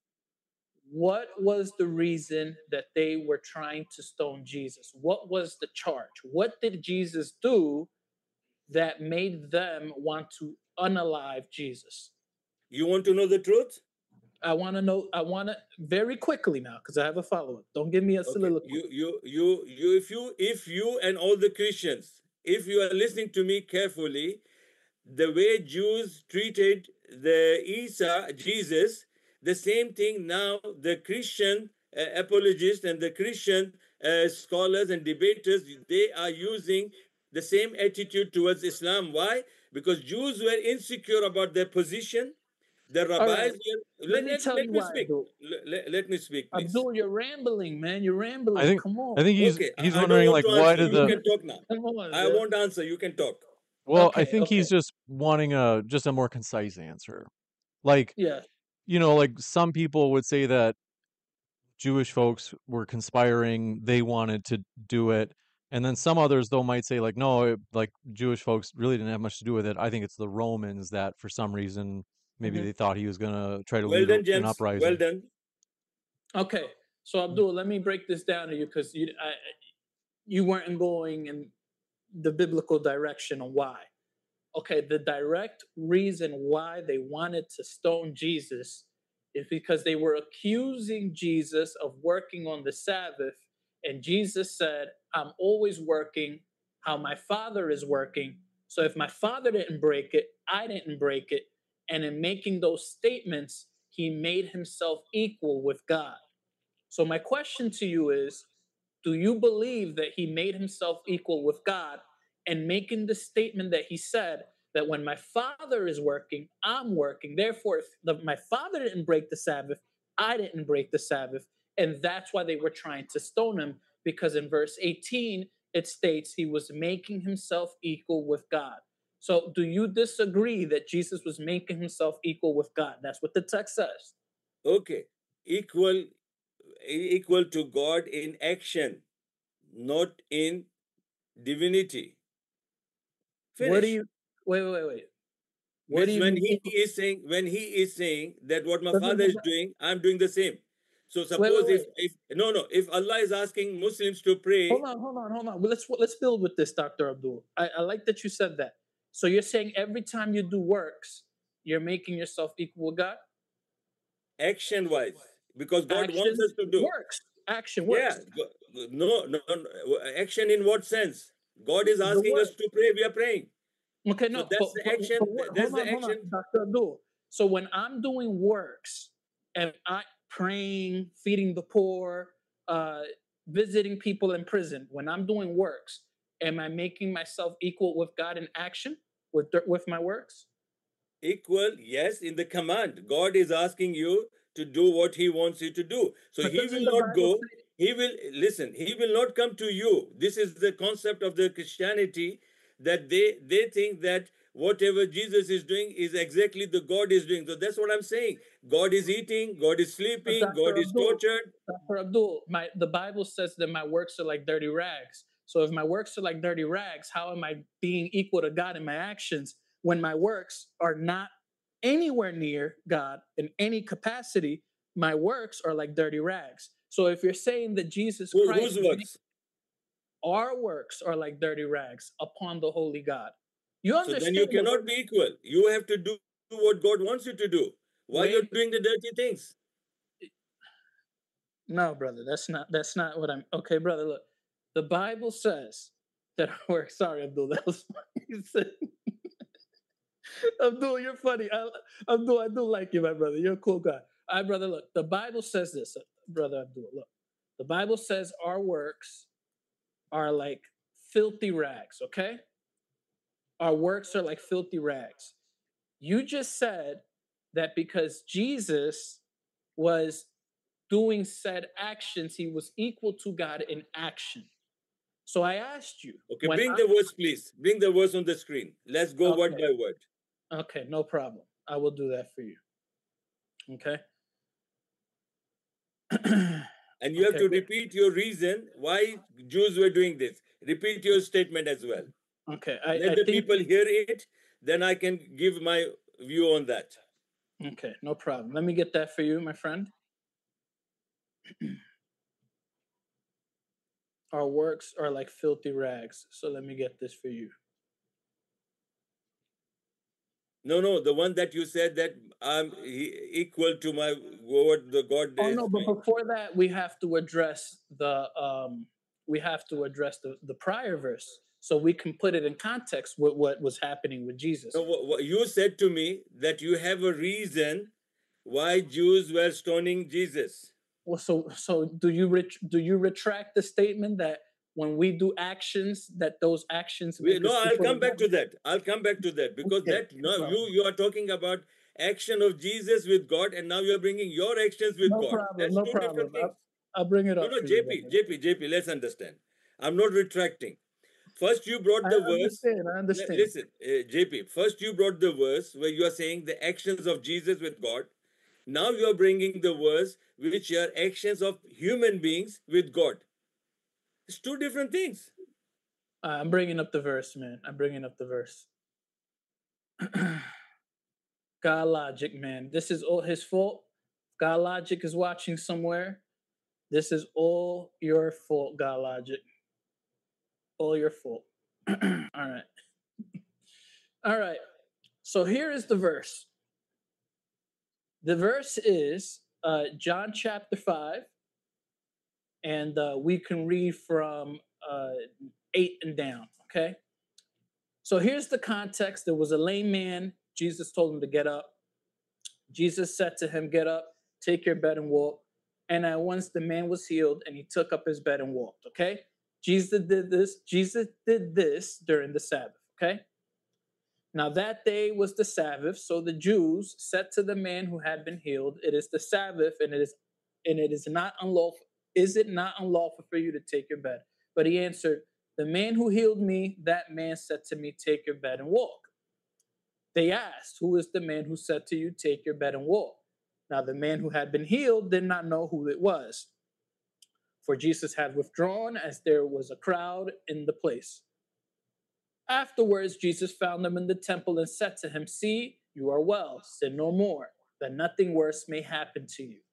What was the reason that they were trying to stone Jesus? What was the charge? What did Jesus do that made them want to unalive Jesus? You want to know the truth? I want to know. I want to very quickly now because I have a follow up. Don't give me a Okay. soliloquy. You you you you if you if you and all the Christians, if you are listening to me carefully, the way Jews treated the Isa, Jesus, the same thing now the Christian uh, apologists and the Christian uh, scholars and debaters, they are using the same attitude towards Islam. Why? Because Jews were insecure about their position. The All rabbis, right. were- Let let, me let, tell let you me why, speak. Abdul. Let, let, let me speak, please. Abdul, you're rambling, man. You're I rambling. think Come I on. think he's Okay, I, he's I don't wondering want like to why answer. did You the can talk now. Come on, I bro. won't answer. You can talk. well I Okay, think he's okay. just wanting a just a more concise answer. Like, Yeah. you know, like some people would say that Jewish folks were conspiring, they wanted to do it. And then some others though might say like no, it, like Jewish folks really didn't have much to do with it. I think it's the Romans that for some reason maybe hmm they thought he was going to try to Well lead a- done, an James. Well uprising. done. Okay. So Abdul, let me break this down to you because you I, you weren't going in the biblical direction on why. Okay, the direct reason why they wanted to stone Jesus is because they were accusing Jesus of working on the Sabbath. And Jesus said, I'm always working how my Father is working. So if my Father didn't break it, I didn't break it. And in making those statements, he made himself equal with God. So my question to you is, do you believe that he made himself equal with God and making the statement that he said that when my Father is working, I'm working. Therefore, if the, my Father didn't break the Sabbath, I didn't break the Sabbath. And that's why they were trying to stone him, because in verse eighteen, it states he was making himself equal with God. So do you disagree that Jesus was making himself equal with God? That's what the text says. Okay. Equal equal to God in action, not in divinity. What do Finish. you wait, wait, wait, wait. What do Means you when mean? he equal- is saying when he is saying that what my Doesn't- father is doing, I'm doing the same. So Wait, suppose wait, if wait. if no no if Allah is asking Muslims to pray, Hold on, hold on, hold on. Well, let's let's build with this, Doctor Abdul. I, I like that you said that. So you're saying every time you do works, you're making yourself equal with God? action wise, because God wants Action us to do. works. Action Yeah. works. go- No, no, no. Action in what sense? God is The asking us work. to pray, we are praying. Okay, So no, that's but, the but, action. but what, That's hold the on, hold on, action. Doctor Abdul. So when I'm doing works and I praying, feeding the poor, uh, visiting people in prison, when I'm doing works, am I making myself equal with God in action with the- with my works? Equal, yes, in the command. God is asking you to do what he wants you to do. So But he doesn't will the not Bible go. say? He will, listen, he will not come to you. This is the concept of the Christianity, that they they think that whatever Jesus is doing is exactly the God is doing. So that's what I'm saying. God is eating, God is But sleeping, God Doctor is Abdul, tortured. Doctor Abdul, my the Bible says that my works are like dirty rags. So if my works are like dirty rags, how am I being equal to God in my actions when my works are not anywhere near God in any capacity? My works are like dirty rags. So if you're saying that Jesus Who, Christ, whose works? our works are like dirty rags upon the holy God, you So then you understand the cannot be equal. You have to do what God wants you to do. Why you're wait? doing the dirty things? No, brother, that's not that's not what I'm. Okay, brother, look, the Bible says that our works. Sorry, Abdul, that was funny. You said- Abdul, you're funny. I, Abdul, I do like you, my brother. You're a cool guy. All right, brother, look, the Bible says this, brother Abdul. Look, the Bible says our works are like filthy rags. Okay, our works are like filthy rags. You just said that because Jesus was doing said actions, he was equal to God in action. So I asked you Okay, when bring I, the verse, please. Bring the verse on the screen. Let's go word okay, by word. okay, no problem. I will do that for you. Okay. And you have Okay. to good. repeat your reason why Jews were doing this. Repeat your statement as well. Okay. I, Let I the think. people hear it, then I can give my view on that. Okay, no problem. Let me get that for you, my friend. Our works are like filthy rags. So let me get this for you. No, no, the one that you said that I'm e- equal to my what the God Oh is no, but doing. before that, we have to address the um we have to address the, the prior verse so we can put it in context with what was happening with Jesus. No, what, what you said to me that you have a reason why Jews were stoning Jesus. Well, so so do you ret- do you retract the statement that when we do actions, that those actions We, make no, us I'll equal to come back God? to that. I'll come back to that because Okay, that no no, problem. you you are talking about action of Jesus with God, and now you're bringing your actions with No God. problem. That's No two problem. different things. I'll, I'll bring it No, up no, for you, J P, brother. J P, J P, let's understand. I'm not retracting. First, you brought I the verse. understand. I Li- understand. Listen, uh, J P, first you brought the verse where you are saying the actions of Jesus with God. Now you are bringing the verse which are actions of human beings with God. It's two different things. Uh, I'm bringing up the verse, man. I'm bringing up the verse. God Logic, man. This is all his fault. God Logic is watching somewhere. This is all your fault, God Logic. All your fault. All right. All right. So here is the verse. The verse is uh, John chapter five, and uh, we can read from uh, eight and down. Okay. So here's the context. There was a lame man. Jesus told him to get up. Jesus said to him, "Get up, take your bed and walk." And at once the man was healed, and he took up his bed and walked. Okay. Jesus did this. Jesus did this during the Sabbath. Okay. Now that day was the Sabbath, so the Jews said to the man who had been healed, "It is the Sabbath, and it is and it is not unlawful. Is it not unlawful for you to take your bed?" But he answered, "The man who healed me, that man said to me, 'Take your bed and walk.'" They asked, "Who is the man who said to you, 'Take your bed and walk'?" Now the man who had been healed did not know who it was, for Jesus had withdrawn as there was a crowd in the place. Afterwards, Jesus found them in the temple and said to him, "See, you are well. Sin no more, that nothing worse may happen to you."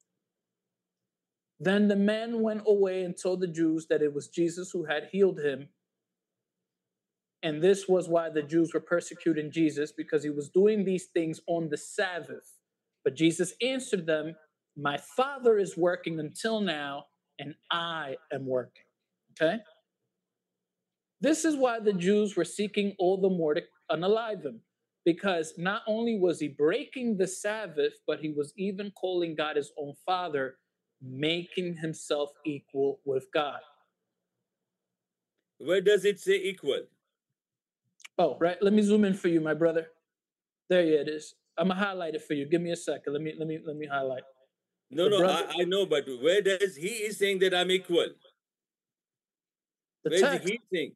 Then the man went away and told the Jews that it was Jesus who had healed him. And this was why the Jews were persecuting Jesus, because he was doing these things on the Sabbath. But Jesus answered them, "My Father is working until now, and I am working." Okay? This is why the Jews were seeking all the more to unalive him, because not only was he breaking the Sabbath, but he was even calling God his own Father, making himself equal with God. Where does it say equal? Oh, right. Let me zoom in for you, my brother. There it is. I'm gonna highlight it for you. Give me a second. Let me let me let me highlight. No, The no, brother, I, I know, but where does he is saying that I'm equal? the Where is text, he saying?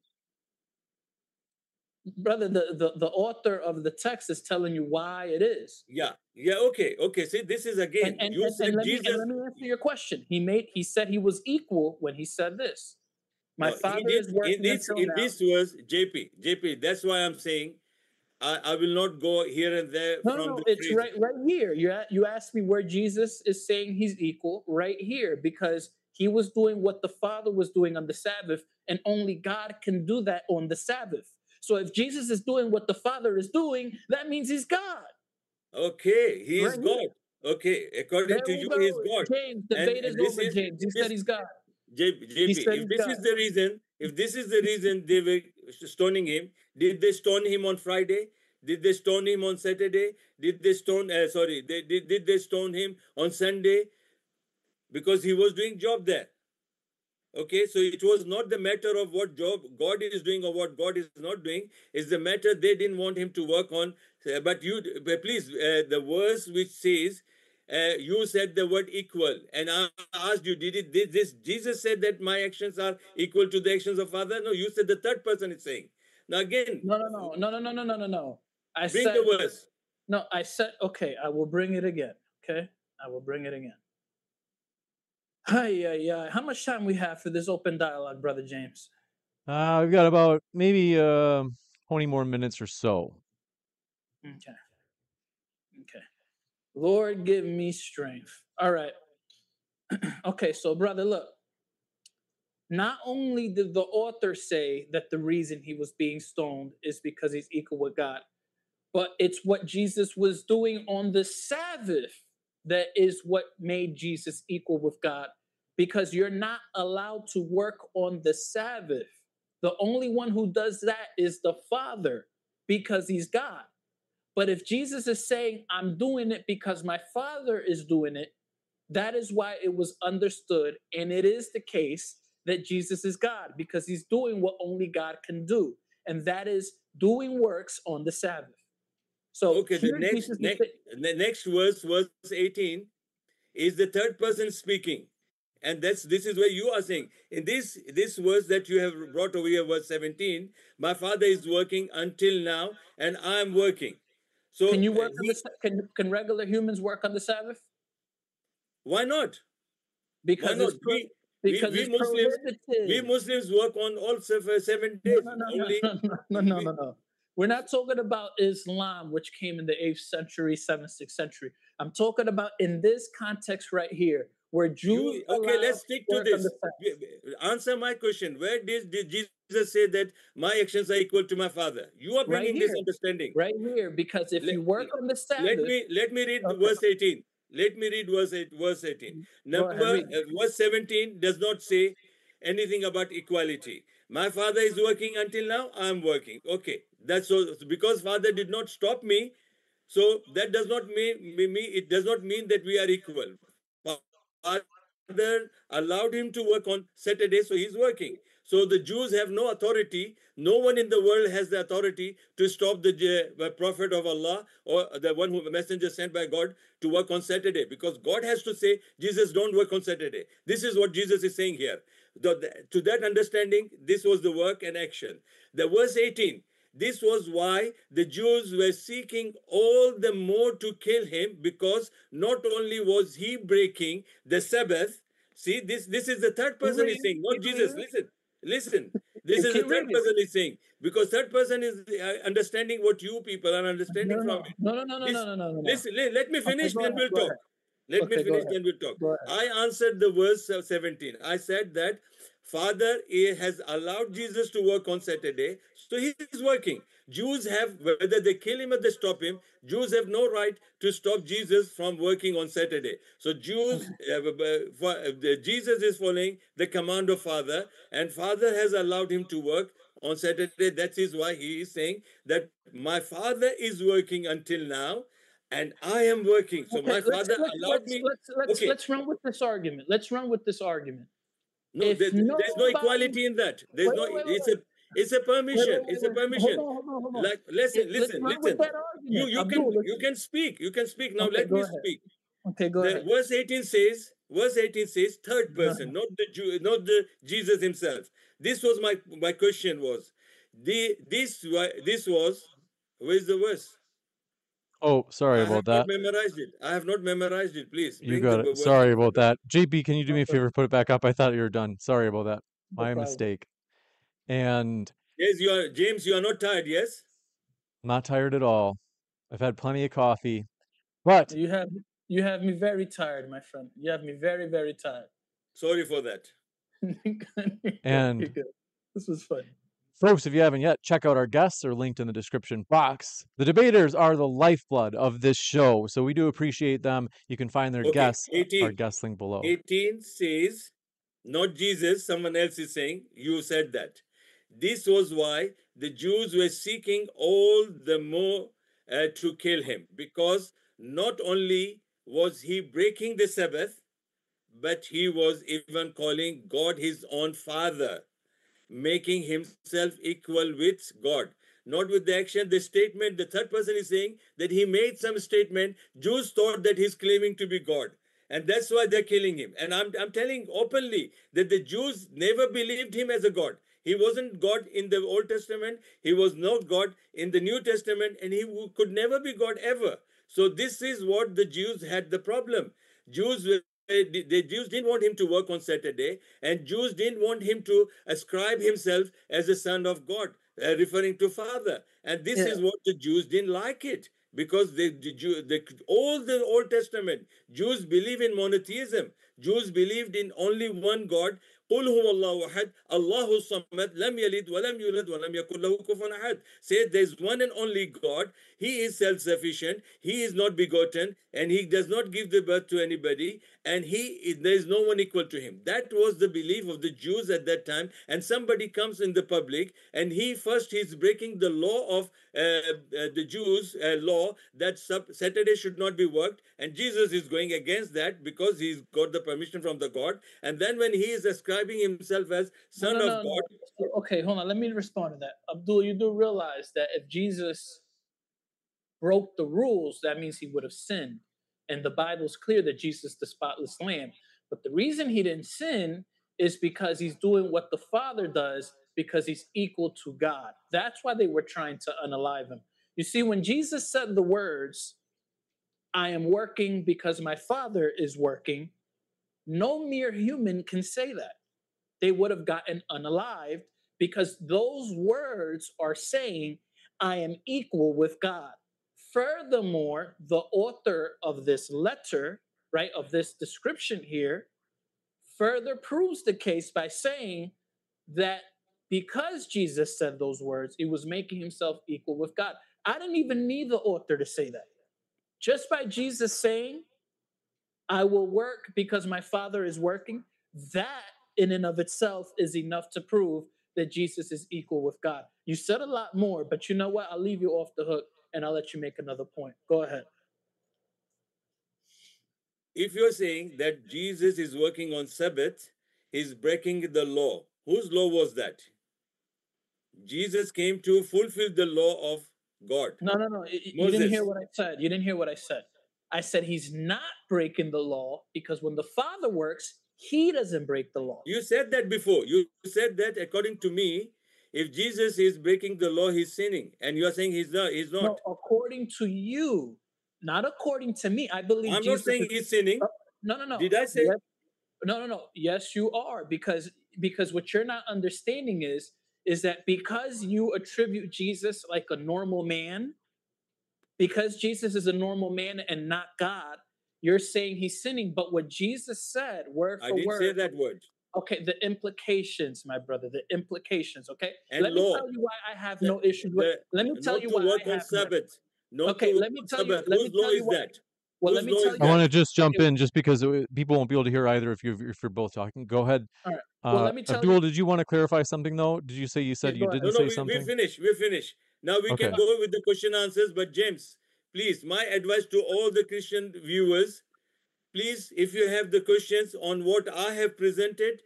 brother, the, the the author of the text is telling you why it is. Yeah, yeah, okay, okay. See, this is And again, and, you and, and said let me and Jesus. let me answer your question. He made he said he was equal when he said this. My No, he Father did is in working this until in now. this verse, J P, J P. That's why I'm saying I, I will not go here and there No, no, from no. the It's phrase. right right here. You a- you asked me where Jesus is saying he's equal, right here, because he was doing what the Father was doing on the Sabbath, and only God can do that on the Sabbath. So if Jesus is doing what the Father is doing, that means he's God. Okay, he is Right here. God. Okay, according There to we you, he is go. God. James, And, debate is and this over, is James. He said this he's God. J, He JP. said If he's this God. is the reason, if this is the reason they were stoning him, did they stone him on Friday? Did they stone him on Saturday? Did they stone? Uh, sorry, they did. Did they stone him on Sunday? Because he was doing job there. Okay, so it was not the matter of what job God is doing or what God is not doing. It's the matter they didn't want him to work on. Uh, But you, but please, uh, the verse which says, uh, you said the word equal, and I asked you, did it did this? Jesus said that my actions are equal to the actions of Father. No, you said the third person is saying. Now again, No, no, no, no, no, no, no, no, no, no. I bring said the verse. no. I said okay. I will bring it again. Okay, I will bring it again. Hi, yeah, yeah. How much time we have for this open dialogue, brother James? Uh, we've got about maybe uh, twenty more minutes or so. Okay. Okay. Lord, give me strength. All right. Okay, so brother, look. Not only did the author say that the reason he was being stoned is because he's equal with God, but it's what Jesus was doing on the Sabbath that is what made Jesus equal with God, because you're not allowed to work on the Sabbath. The only one who does that is the Father, because he's God. But if Jesus is saying, "I'm doing it because my Father is doing it," that is why it was understood, and it is the case, that Jesus is God, because he's doing what only God can do, and that is doing works on the Sabbath. So Okay, the here next Jesus is next saying- the next verse, verse eighteen, is the third person speaking. And that's this is where you are saying in this this verse that you have brought over here, verse seventeen, my father is working until now, and I'm working. So can you uh, work on he- the Sa- can can regular humans work on the Sabbath? why not? Because Why it's not? pro- We because we, we it's Muslims prohibited. we Muslims work on all seven, seven No, days. no, no, Only no, no, no, no, no, no. We're not talking about Islam, which came in the eighth century, seventh, sixth century. I'm talking about in this context right here, where Jews. you, okay, allowed let's stick to work on this. the Sabbath. Answer my question. Where did, did Jesus say that my actions are equal to my father? You are bringing Right this here. understanding. Right here, because if Let- you work on the Sabbath, Let me let me read Okay. verse eighteen. Let me read verse eight, verse eighteen. Go ahead, Number read. uh, verse seventeen does not say anything about equality. My father is working until now. I'm working. Okay, that's so because father did not stop me. So that does not mean me. It does not mean that we are equal. Father allowed him to work on Saturday, so he's working. So the Jews have no authority. No one in the world has the authority to stop the uh, prophet of Allah or the one who the messenger sent by God to work on Saturday, because God has to say, Jesus, don't work on Saturday. This is what Jesus is saying here. The, the, to that understanding, this was the work and action. The verse eighteen. This was why the Jews were seeking all the more to kill him, because not only was he breaking the Sabbath. See, this, this is the third person is saying, not Jesus. Listen, listen. This is the third person is saying, because third person is uh, understanding what you people are understanding No, from no, it. no, no, no, no, This- no, no, no, no. Listen, let, let me finish, go then ahead, we'll go talk. ahead. Let Okay, me go finish, ahead. then we'll talk. Go ahead. I answered the verse uh, seventeen. I said that Father eh, has allowed Jesus to work on Saturday, so he is working. Jews have, whether they kill him or they stop him, Jews have no right to stop Jesus from working on Saturday. So Jews, uh, uh, for, uh, the- Jesus is following the command of Father, and Father has allowed him to work on Saturday. That is why he is saying that my Father is working until now, and I am working. So Okay, my let's, Father let's, allowed let's, me. let's, let's, Okay. let's run with this argument. Let's run with this argument. No, If there- there's no nobody- equality in that. There's Wait, no. wait, wait, It's a. It's a Wait, permission. wait, wait, It's a wait. permission. Hold on, hold on, hold on. Like listen, It- let's listen, run with listen. that argument. You you Abdul, can let's- you can speak. You can speak now. Okay, Let go me ahead. speak. Okay, go The ahead. verse eighteen says. Verse eighteen says third person, not the Jew, not the Jesus himself. This was my my question was, the this wa- this was. Where's the verse? Oh, sorry I about have that. not memorized it. I have not memorized it. Please You bring got the it. verse Sorry in about front of that. J B, can you do me a favor? Put it back up. I thought you were done. Sorry about that. My problem. mistake. And Yes, you are, James. You are not tired. Yes. I'm not tired at all. I've had plenty of coffee. But You have you have me very tired, my friend. You have me very, very tired. Sorry for that. And- You're good. This was fun. folks, if you haven't yet, check out our guests. They're linked in the description box. The debaters are the lifeblood of this show, so we do appreciate them. You can find their Okay, guests, our eighteen. guest link below. eighteen says, not Jesus, someone else is saying, you said that. This was why the Jews were seeking all the more uh, to kill him, because not only was he breaking the Sabbath, but he was even calling God his own father, making himself equal with God. Not with the action, the statement, the third person is saying that he made some statement. Jews thought that he's claiming to be God. And that's why they're killing him. And I'm, I'm telling openly that the Jews never believed him as a God. He wasn't God in the Old Testament. He was not God in the New Testament. And he could never be God ever. So this is what the Jews had the problem. Jews were the, the Jews didn't want him to work on Saturday, and Jews didn't want him to ascribe himself as a son of God, uh, referring to Father. And this Yeah. is what the Jews didn't like it, because the, the, Jew, the all the Old Testament Jews believe in monotheism. Jews believed in only one God. قل هو الله أحد الله الصمد لم يلد ولم يولد ولم يكن له كفوا أحد. Say there's one and only God. He is self-sufficient. He is not begotten, and he does not give the birth to anybody. And he there is no one equal to him. That was the belief of the Jews at that time. And somebody comes in the public, and he first he's breaking the law of uh, uh, the Jews uh, law that Saturday should not be worked. And Jesus is going against that because he's got the permission from the God. And then when he is ascribing himself as son No, no, of no, God, no. Okay, hold on. Let me respond to that. Abdul, you do realize that if Jesus broke the rules, that means he would have sinned. And the Bible's clear that Jesus is the spotless lamb. But the reason he didn't sin is because he's doing what the Father does, because he's equal to God. That's why they were trying to unalive him. You see, when Jesus said the words, I am working because my Father is working, no mere human can say that. They would have gotten unalived, because those words are saying, I am equal with God. Furthermore, the author of this letter, right, of this description here, further proves the case by saying that because Jesus said those words, he was making himself equal with God. I didn't even need the author to say that. Just by Jesus saying, I will work because my Father is working, that in and of itself is enough to prove that Jesus is equal with God. You said a lot more, but you know what? I'll leave you off the hook and I'll let you make another point. Go ahead. If you're saying that Jesus is working on Sabbath, he's breaking the law. Whose law was that? Jesus came to fulfill the law of God. No, no, no. You didn't hear what I said. You didn't hear what I said. I said he's not breaking the law, because when the Father works, he doesn't break the law. You said that before. You said that according to me, if Jesus is breaking the law, he's sinning. And you are saying he's not. He's not. No, according to you, not according to me. I believe I'm Jesus not saying is, he's sinning. uh, no, no, no. Did I say? Yes, no, no, no. Yes, you are. Because because what you're not understanding is is that because you attribute Jesus like a normal man, because Jesus is a normal man and not God, you're saying he's sinning. But what Jesus said, word for I didn't word, say that word. Okay, the implications, my brother, the implications. Okay, And let law. me tell you why I have The, no issues with. the, Let me tell not you to why work I on have. No, Sabbath. Not okay, to let me work tell on you. Sabbath. Let Whose me tell law you is why. that? Well, Whose let me law tell is you. I want that? to just jump Okay, in, just because it- people won't be able to hear either if you if you're both talking. Go ahead. all right. Well, Uh, let me tell Abdul, you. did you want to clarify something though? Did you say you Yeah, said you go ahead. didn't No, no, say we, we something? finish. We finish. Now we Okay. can go with the question answers. But James, please, my advice to all the Christian viewers, please, if you have the questions on what I have presented,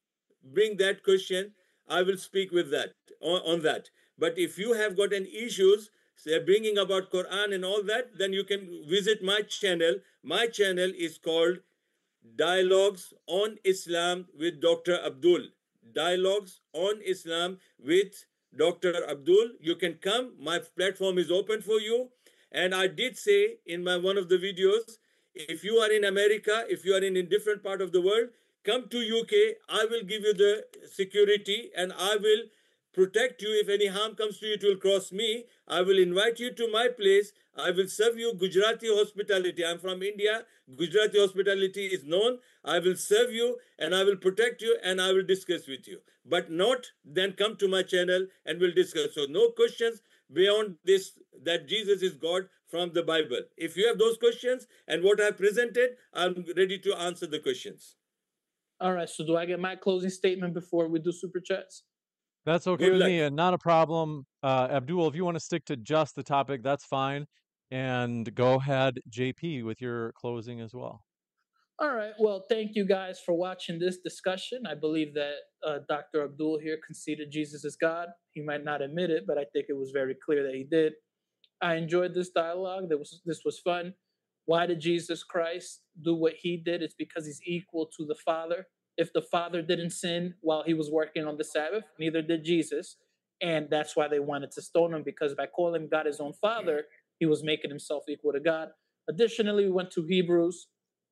bring that question. I will speak with that on, on that. But if you have got any issues, say bringing about Quran and all that, then you can visit my channel. My channel is called Dialogues on Islam with Doctor Abdul. Dialogues on Islam with Doctor Abdul. You can come. My platform is open for you. And I did say in my one of the videos, if you are in America, if you are in a different part of the world, come to U K. I will give you the security and I will protect you. If any harm comes to you, it will cross me. I will invite you to my place. I will serve you Gujarati hospitality. I'm from India. Gujarati hospitality is known. I will serve you and I will protect you and I will discuss with you. But not then come to my channel and we'll discuss. So no questions beyond this, that Jesus is God from the Bible. If you have those questions and what I presented, I'm ready to answer the questions. All right. So do I get my closing statement before we do super chats? That's okay Good with luck. me, and not a problem. Uh, Abdul, if you want to stick to just the topic, that's fine. And go ahead, J P, with your closing as well. All right. Well, thank you guys for watching this discussion. I believe that uh, Doctor Abdul here conceded Jesus is God. He might not admit it, but I think it was very clear that he did. I enjoyed this dialogue. That was this was fun. Why did Jesus Christ do what he did? It's because he's equal to the Father. If the Father didn't sin while he was working on the Sabbath, neither did Jesus. And that's why they wanted to stone him, because by calling God his own Father, he was making himself equal to God. Additionally, we went to Hebrews.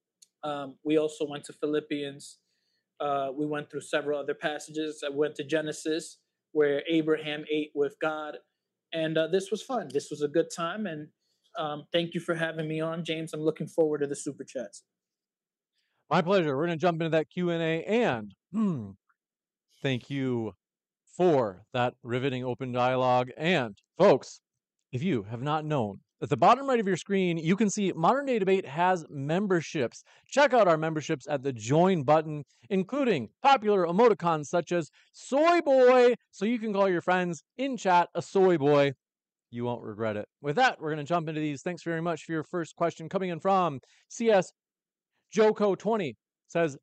Um, we also went to Philippians. Uh, we went through several other passages. I went to Genesis, where Abraham ate with God. And uh, this was fun. This was a good time. And um, thank you for having me on, James. I'm looking forward to the super chats. My pleasure. We're going to jump into that Q and A, and hmm, thank you for that riveting open dialogue. And folks, if you have not known, at the bottom right of your screen, you can see Modern Day Debate has memberships. Check out our memberships at the join button, including popular emoticons such as Soy Boy, so you can call your friends in chat a soy boy. You won't regret it. With that, we're going to jump into these. Thanks very much for your first question coming in from C S Joko twenty. Says,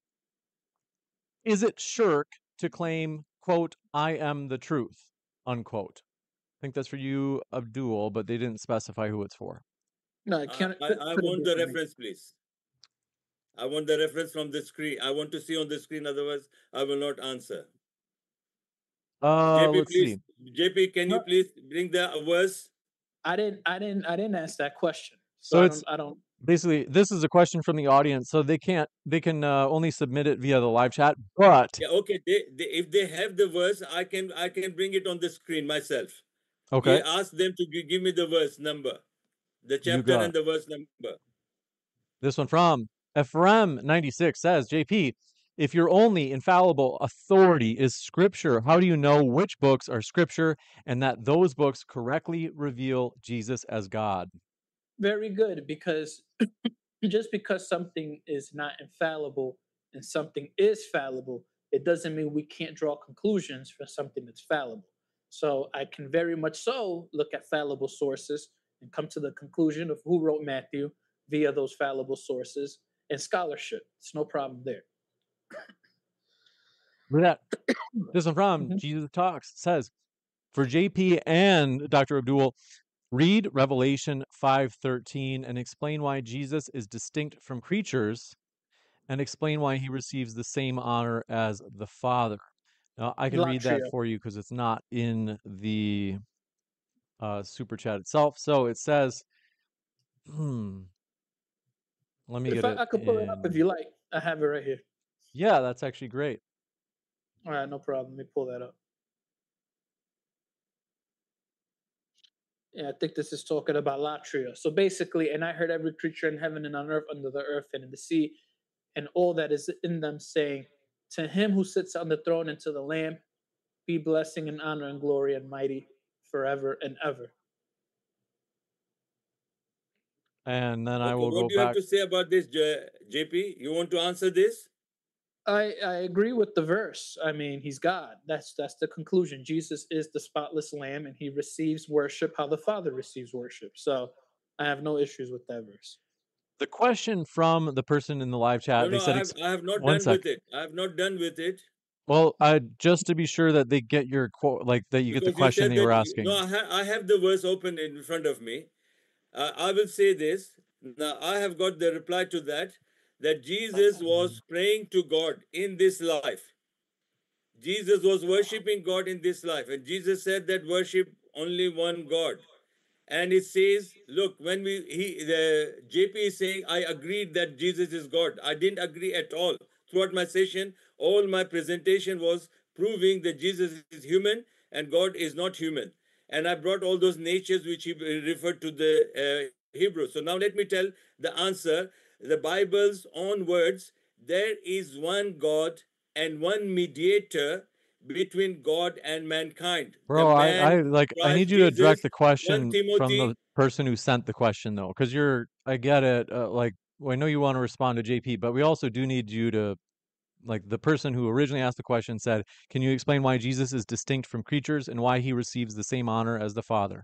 is it shirk to claim, quote, I am the truth, unquote? think that's for you, Abdul, but they didn't specify who it's for. No, I, can I, could, I could it want be the for me? reference, please. I want the reference from the screen. I want to see on the screen, otherwise I will not answer. Uh, J P, let's please. see. J P, can you No, please bring the verse? I didn't. I didn't. I didn't ask that question. So So I it's don't. I don't. basically this is a question from the audience, so they can't they can uh, only submit it via the live chat. But Yeah, okay. They, they, if they have the verse, I can I can bring it on the screen myself. okay, Gi- Ask them to gi- give me the verse number, the you chapter got and the verse number. this one from Ephraim ninety-six says, J P, if your only infallible authority is Scripture, how do you know which books are Scripture and that those books correctly reveal Jesus as God? Very good, because just because something is not infallible and something is fallible, it doesn't mean we can't draw conclusions from something that's fallible. So I can very much so look at fallible sources and come to the conclusion of who wrote Matthew via those fallible sources and scholarship. It's no problem there. Look at that. This one from Mhm. Jesus Talks says, for J P and Doctor Abdul, read Revelation five thirteen and explain why Jesus is distinct from creatures and explain why he receives the same honor as the Father. Now, I can read that Latria. for you because it's not in the uh, super chat itself. So it says, hmm, let me If get I, it I could pull it up if in. you like, I have it right here. Yeah, that's actually great. All right, no problem. Let me pull that up. Yeah, I think this is talking about Latria. So basically, and I heard every creature in heaven and on earth, under the earth and in the sea, and all that is in them, saying, to him who sits on the throne and to the Lamb be blessing and honor and glory and mighty forever and ever. And then I Okay, will what go do you have back. to say about this, J- JP? You want to answer this? I, I agree with the verse. I mean, he's God. That's that's the conclusion. Jesus is the spotless lamb, and he receives worship how the Father receives worship. So I have no issues with that verse. The question from the person in the live No, chat, they no, said, I have ex- I have not one done sec. with it. I have not done with it. Well, uh, just to be sure that they get your quote, like that you get the Because you question said that you were that you, no, asking. I, ha- I have the verse open in front of me. Uh, I will say this. Now I have got the reply to that. That Jesus was praying to God in this life. Jesus was worshiping God in this life, and Jesus said that worship only one God. And it says, look, when we he the J P is saying, I agreed that Jesus is God. I didn't agree at all. Throughout my session, all my presentation was proving that Jesus is human and God is not human. And I brought all those natures which he referred to the uh, Hebrew. So now let me tell the answer. The Bible's own words, there is one God and one mediator between God and mankind. The Bro, I, I man like I need Christ you to direct Jesus. the First question from the Timothy. person who sent the question though, because you're I get it. Uh, like well, I know you want to respond to J P, but we also do need you to like the person who originally asked the question said, "Can you explain why Jesus is distinct from creatures and why he receives the same honor as the Father?"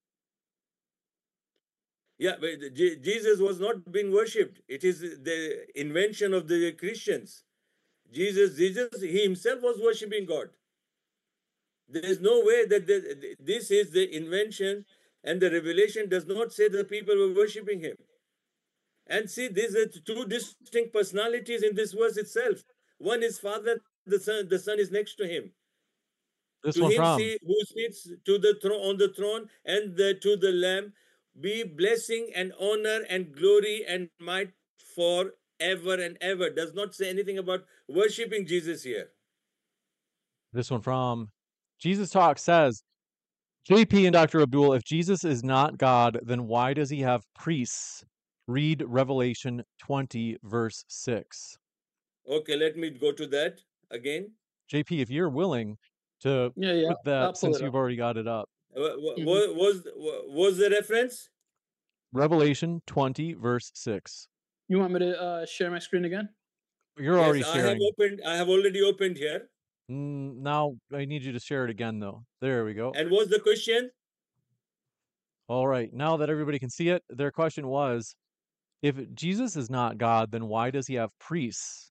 Yeah, but Je- Jesus was not being worshipped. It is the invention of the Christians. Jesus, Jesus, he himself was worshiping God. There is no way that the, this is the invention, and the revelation does not say the people were worshiping him. And see, these are two distinct personalities in this verse itself. One is Father, the Son, the Son is next to him. This To one him from see who sits to the throne on the throne and the, to the Lamb be blessing and honor and glory and might forever and ever. Does not say anything about worshiping Jesus here. this one from Jesus Talk says, J P and Doctor Abdul, if Jesus is not God, then why does he have priests? Read Revelation twenty, verse six. Okay, let me go to that again. J P, if you're willing to Yeah, yeah. put I'll that pull since it you've up. already got it up. Uh, wa- Mhm. wa- Was, wa- was the reference? Revelation twenty, verse six. You want me to uh, share my screen again? You're Yes, already I have sharing. opened. I have already opened here. Mm, now I need you to share it again, though. There we go. And what's the question? All right. Now that everybody can see it, their question was, if Jesus is not God, then why does he have priests?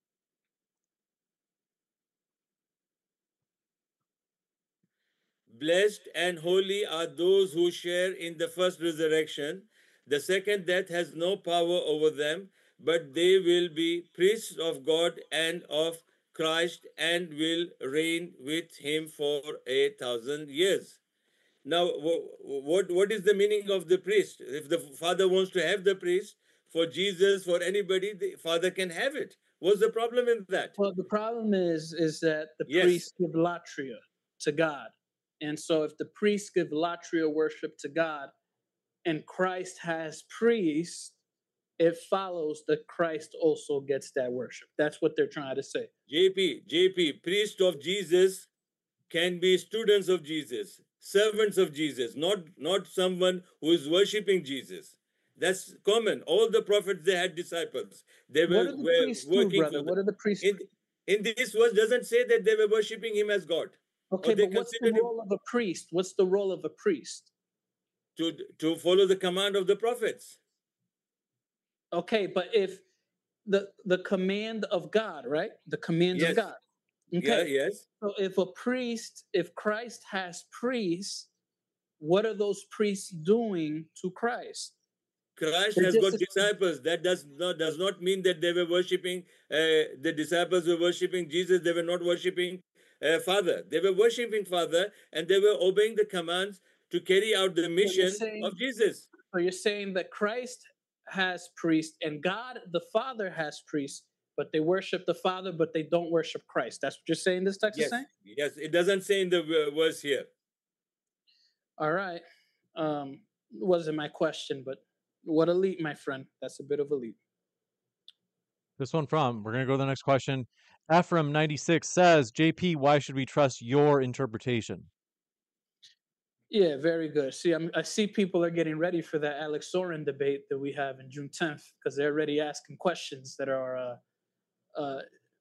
Blessed and holy are those who share in the first resurrection. The second death has no power over them, but they will be priests of God and of Christ and will reign with him for a thousand years. Now, what, what is the meaning of the priest? If the Father wants to have the priest, for Jesus, for anybody, the Father can have it. What's the problem in that? Well, the problem is is that the Yes. priests give latria to God. And so if the priests give latria worship to God and Christ has priests, it follows that Christ also gets that worship. That's what they're trying to say. J P, J P, priest of Jesus can be students of Jesus, servants of Jesus, not, not someone who is worshipping Jesus. That's common. All the prophets, they had disciples. They were, What do the were priests do, working brother? for What them. do the priests In, in this verse doesn't say that they were worshipping him as God. Okay, or they but what's the considered him role of a priest? What's the role of a priest? to, to follow the command of the prophets. Okay, but if the the command of God, right? The command Yes. of God. Yeah, Okay. yes. So if a priest, if Christ has priests, what are those priests doing to Christ? Christ They're has just got disciples. That does not does not mean that they were worshiping. Uh, the disciples were worshiping Jesus. They were not worshiping uh, Father. They were worshiping Father, and they were obeying the commands to carry out the So you're mission saying, of Jesus. so you're saying that Christ has priests and God the Father has priests, but they worship the Father, but they don't worship Christ. That's what you're saying this text is Yes, saying? yes. It doesn't say in the uh, verse here. All right. Um, wasn't my question, but what a leap, my friend. That's a bit of a leap. This one from, we're going to go to the next question. Ephraim ninety-six says, J P, why should we trust your interpretation? Yeah, very good. See, I'm, I see people are getting ready for that Alex Soren debate that we have in June tenth because they're already asking questions that are, uh, uh,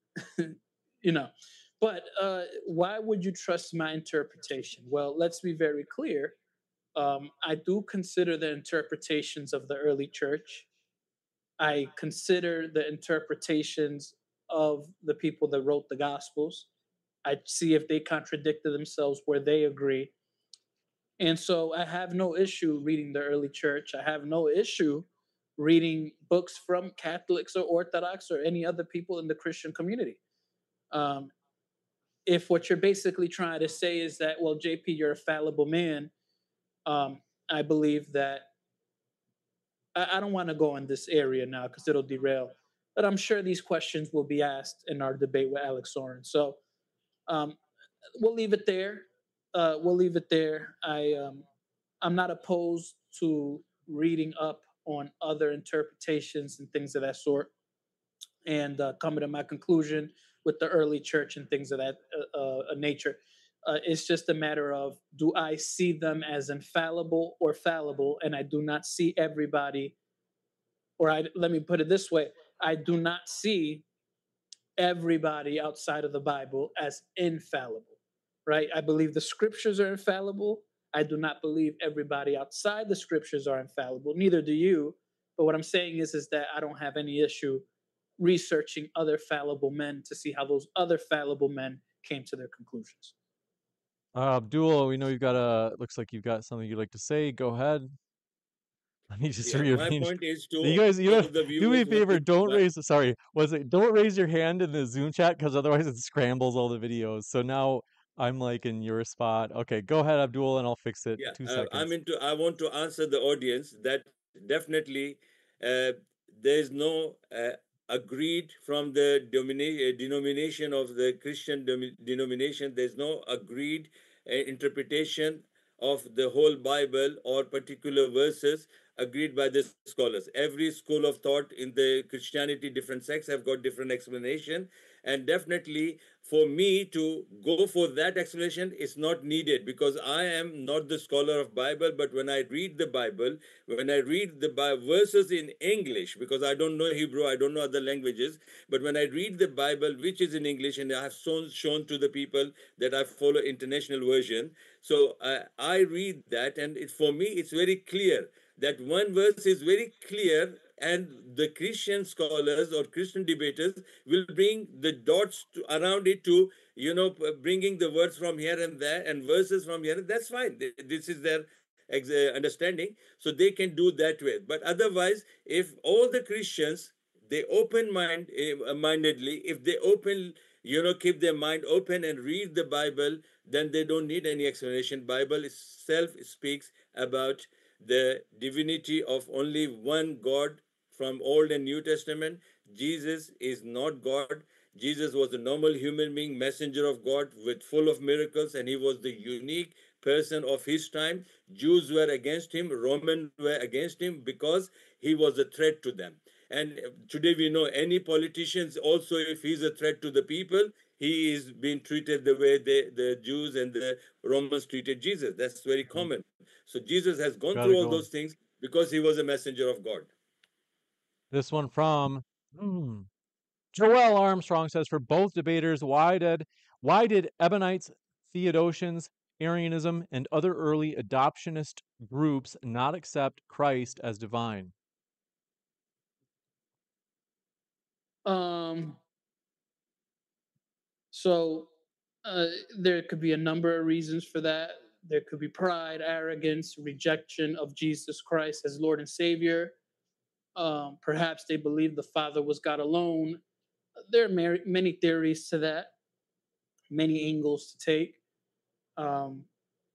you know. But uh, why would you trust my interpretation? Well, let's be very clear. Um, I do consider the interpretations of the early church. I consider the interpretations of the people that wrote the Gospels. I see if they contradicted themselves where they agree. And so I have no issue reading the early church. I have no issue reading books from Catholics or Orthodox or any other people in the Christian community. Um, if what you're basically trying to say is that, well, J P, you're a fallible man, um, I believe that I, I don't want to go in this area now because it'll derail. But I'm sure these questions will be asked in our debate with Alex Soren. So um, we'll leave it there. Uh, we'll leave it there. I um, I'm not opposed to reading up on other interpretations and things of that sort, and uh, coming to my conclusion with the early church and things of that uh, uh, nature. Uh, it's just a matter of, do I see them as infallible or fallible, and I do not see everybody, or I let me put it this way: I do not see everybody outside of the Bible as infallible. Right? I believe the scriptures are infallible. I do not believe everybody outside the scriptures are infallible. Neither do you. But what I'm saying is, is that I don't have any issue researching other fallible men to see how those other fallible men came to their conclusions. Uh, Abdul, we know you've got a, looks like you've got something you'd like to say. Go ahead. I need to Yeah, rearrange. my point is to You guys, you all know, the do me a viewers who favor. want Don't to- raise. Sorry, was it? Don't raise your hand in the Zoom chat because otherwise it scrambles all the videos. So now I'm like in your spot. Okay, go ahead, Abdul, and I'll fix it. Yeah, Two uh, seconds. I'm into. I want to answer the audience that definitely uh, there is no uh, agreed from the domina- uh, denomination of the Christian domi- denomination. There's no agreed uh, interpretation of the whole Bible or particular verses agreed by the scholars. Every school of thought in the Christianity, different sects have got different explanation, and definitely for me to go for that explanation is not needed because I am not the scholar of Bible. But when I read the Bible, when I read the Bible, verses in English, because I don't know Hebrew, I don't know other languages, but when I read the Bible, which is in English, and I have shown, shown to the people that I follow international version, so uh, I read that, and it, for me, it's very clear that one verse is very clear and the Christian scholars or Christian debaters will bring the dots to, around it to, you know, bringing the words from here and there and verses from here. That's fine. This is their understanding, so they can do that way. But otherwise, if all the Christians, they open mind uh, mindedly, if they open, you know, keep their mind open and read the Bible, then they don't need any explanation. Bible itself speaks about the divinity of only one God from Old and New Testament. Jesus is not God. Jesus was a normal human being, messenger of God, with full of miracles, and he was the unique person of his time. Jews were against him, Romans were against him because he was a threat to them. And today we know any politicians also, if he's a threat to the people, he is being treated the way they, the Jews and the Romans treated Jesus. That's very common. So Jesus has gone Gotta through all go. those things because he was a messenger of God. This one from hmm, Joel Armstrong says, for both debaters, why did why did Ebionites, Theodosians, Arianism, and other early adoptionist groups not accept Christ as divine? Um. So uh, there could be a number of reasons for that. There could be pride, arrogance, rejection of Jesus Christ as Lord and Savior. Um, perhaps they believed the Father was God alone. There are many theories to that, many angles to take. Um,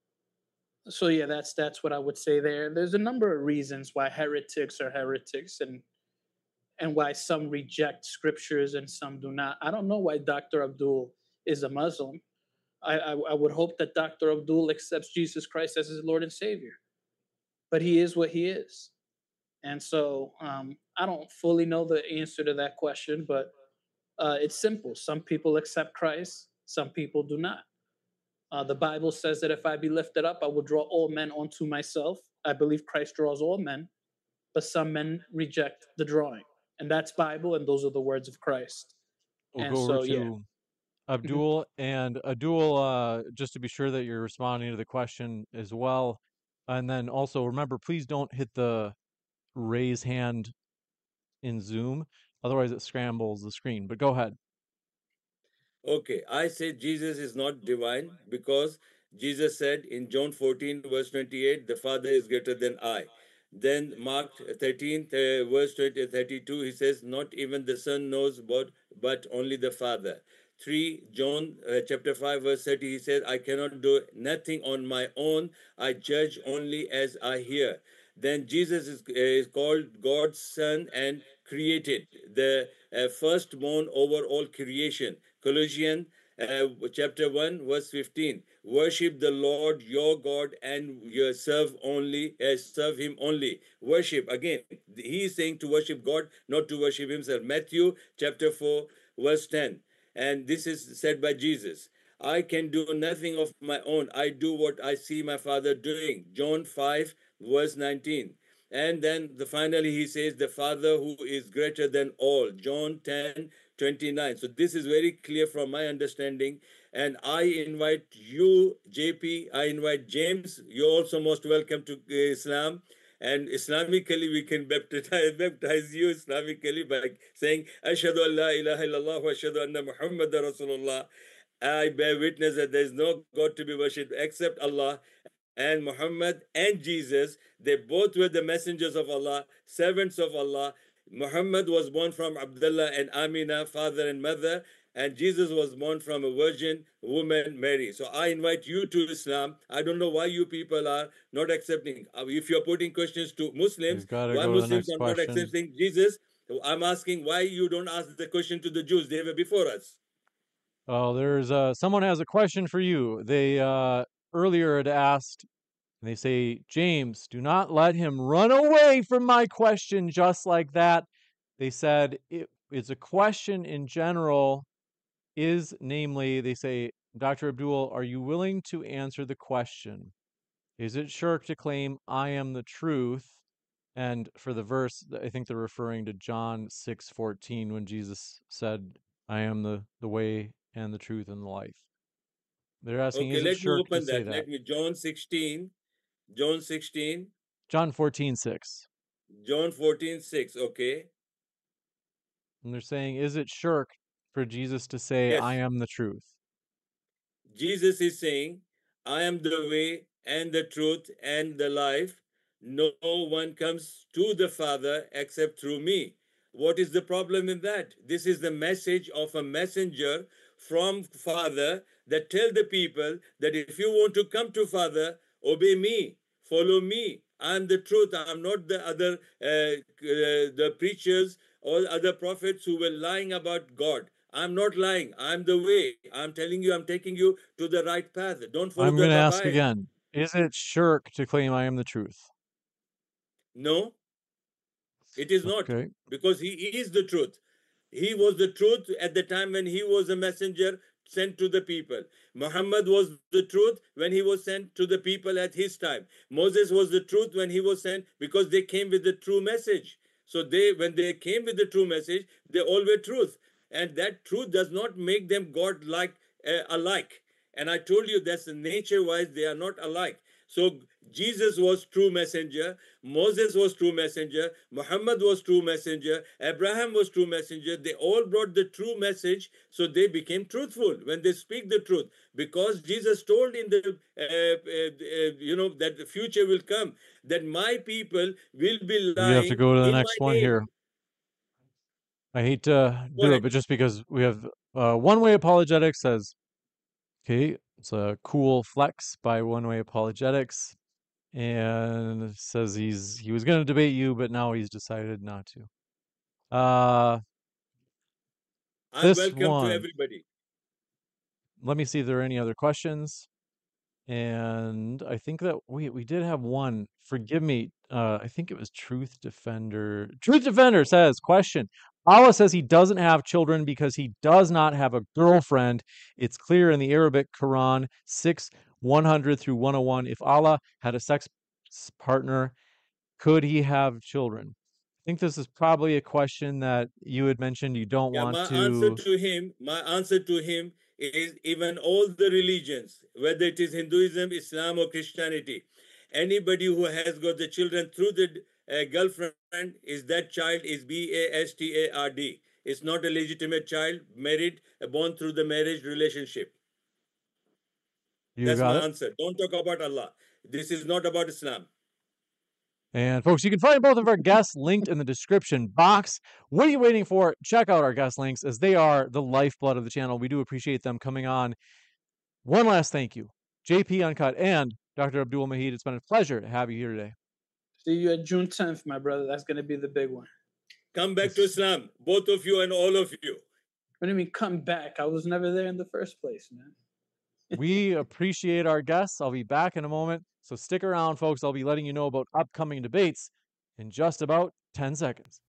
so yeah, that's that's what I would say there. There's a number of reasons why heretics are heretics, and and why some reject scriptures and some do not. I don't know why Doctor Abdul is a Muslim. I, I, I would hope that Doctor Abdul accepts Jesus Christ as his Lord and Savior, but he is what he is. And so um, I don't fully know the answer to that question, but uh, it's simple. Some people accept Christ, some people do not. Uh, the Bible says that if I be lifted up, I will draw all men unto myself. I believe Christ draws all men, but some men reject the drawing. And that's Bible, and those are the words of Christ. We'll And go over so, yeah. to Abdul. And Abdul, uh, just to be sure that you're responding to the question as well. And then also remember, please don't hit the raise hand in Zoom. Otherwise, it scrambles the screen. But go ahead. Okay, I say Jesus is not divine because Jesus said in John fourteen, verse twenty-eight, the Father is greater than I. Then Mark thirteen, uh, verse thirty-two, he says, not even the Son knows but, but only the Father. three, John uh, chapter five, verse thirty, he says, I cannot do nothing on my own. I judge only as I hear. Then Jesus is, uh, is called God's Son and created, the uh, firstborn over all creation. Colossians uh, chapter one, verse fifteen. Worship the Lord your God and you serve only, uh, serve him only. Worship, again, he is saying to worship God, not to worship himself. Matthew chapter four, verse ten. And this is said by Jesus. I can do nothing of my own. I do what I see my Father doing. John five, verse nineteen. And then the, finally he says, the Father who is greater than all. John ten, twenty-nine. So this is very clear from my understanding. And I invite you, J P, I invite James. You're also most welcome to Islam. And Islamically, we can baptize, baptize you Islamically by saying, Ashhadu an la ilaha illallah wa ashhadu anna Muhammad Rasulullah. I bear witness that there is no God to be worshipped except Allah, and Muhammad and Jesus, they both were the messengers of Allah, servants of Allah. Muhammad was born from Abdullah and Amina, father and mother, and Jesus was born from a virgin woman, Mary. So I invite you to Islam. I don't know why you people are not accepting. If you're putting questions to Muslims, why go Muslims are question. not accepting Jesus, I'm asking why you don't ask the question to the Jews. They were before us. Oh, there's uh, someone has a question for you. They uh, earlier had asked, and they say, James, do not let him run away from my question just like that. They said it, it's a question in general, is namely, they say, Doctor Abdul, are you willing to answer the question? Is it shirk to claim I am the truth? And for the verse, I think they're referring to John six fourteen when Jesus said, I am the, the way and the truth and the life. They're asking, Okay, is it let me shirk to open say that. that? Let me, John sixteen, John sixteen. John fourteen six. John fourteen six. Okay. And they're saying, is it shirk for Jesus to say, I Yes. am the truth? Jesus is saying, I am the way and the truth and the life. No one comes to the Father except through me. What is the problem in that? This is the message of a messenger from Father that tell the people that if you want to come to Father, obey me, follow me. I'm the truth. I'm not the other uh, uh, the preachers or other prophets who were lying about God. I'm not lying. I'm the way. I'm telling you, I'm taking you to the right path. Don't follow I'm the going to ask Baha'i. again. Is it shirk to claim I am the truth? No, it is not, Okay. because he is the truth. He was the truth at the time when he was a messenger sent to the people. Muhammad was the truth when he was sent to the people at his time. Moses was the truth when he was sent, because they came with the true message. So they, when they came with the true message, they all were truth. And that truth does not make them God like uh, alike. And I told you that's the nature wise, they are not alike. So Jesus was true messenger, Moses was true messenger, Muhammad was true messenger, Abraham was true messenger. They all brought the true message, so they became truthful when they speak the truth. Because Jesus told in the uh, uh, uh, you know that the future will come, that my people will be We have to lying go to the in my next one name. here. I hate to Go do it, ahead. but just because we have uh, One Way Apologetics says, okay, it's a cool flex by One Way Apologetics, and it says he's he was going to debate you, but now he's decided not to. Uh, I'm this welcome to one, everybody. let me see if there are any other questions. And I think that we we did have one. Forgive me. Uh, I think it was Truth Defender. Truth Defender says, question. Allah says he doesn't have children because he does not have a girlfriend. It's clear in the Arabic Quran six one hundred through one oh one. If Allah had a sex s- partner, could he have children? I think this is probably a question that you had mentioned you don't Yeah, want my answer to. to him, my answer to him is, even all the religions, whether it is Hinduism, Islam, or Christianity, anybody who has got the children through the uh, girlfriend, is that child is B A S T A R D. It's not a legitimate child, married, uh, born through the marriage relationship. You That's got my it. answer. Don't talk about Allah. This is not about Islam. And folks, you can find both of our guests linked in the description box. What are you waiting for? Check out our guest links, as they are the lifeblood of the channel. We do appreciate them coming on. One last thank you, J P Uncut and Doctor Abdul Mahid. It's been a pleasure to have you here today. See you at June tenth, my brother. That's going to be the big one. Come back to Islam, both of you and all of you. What do you mean come back? I was never there in the first place, man. We appreciate our guests. I'll be back in a moment, so stick around, folks. I'll be letting you know about upcoming debates in just about ten seconds.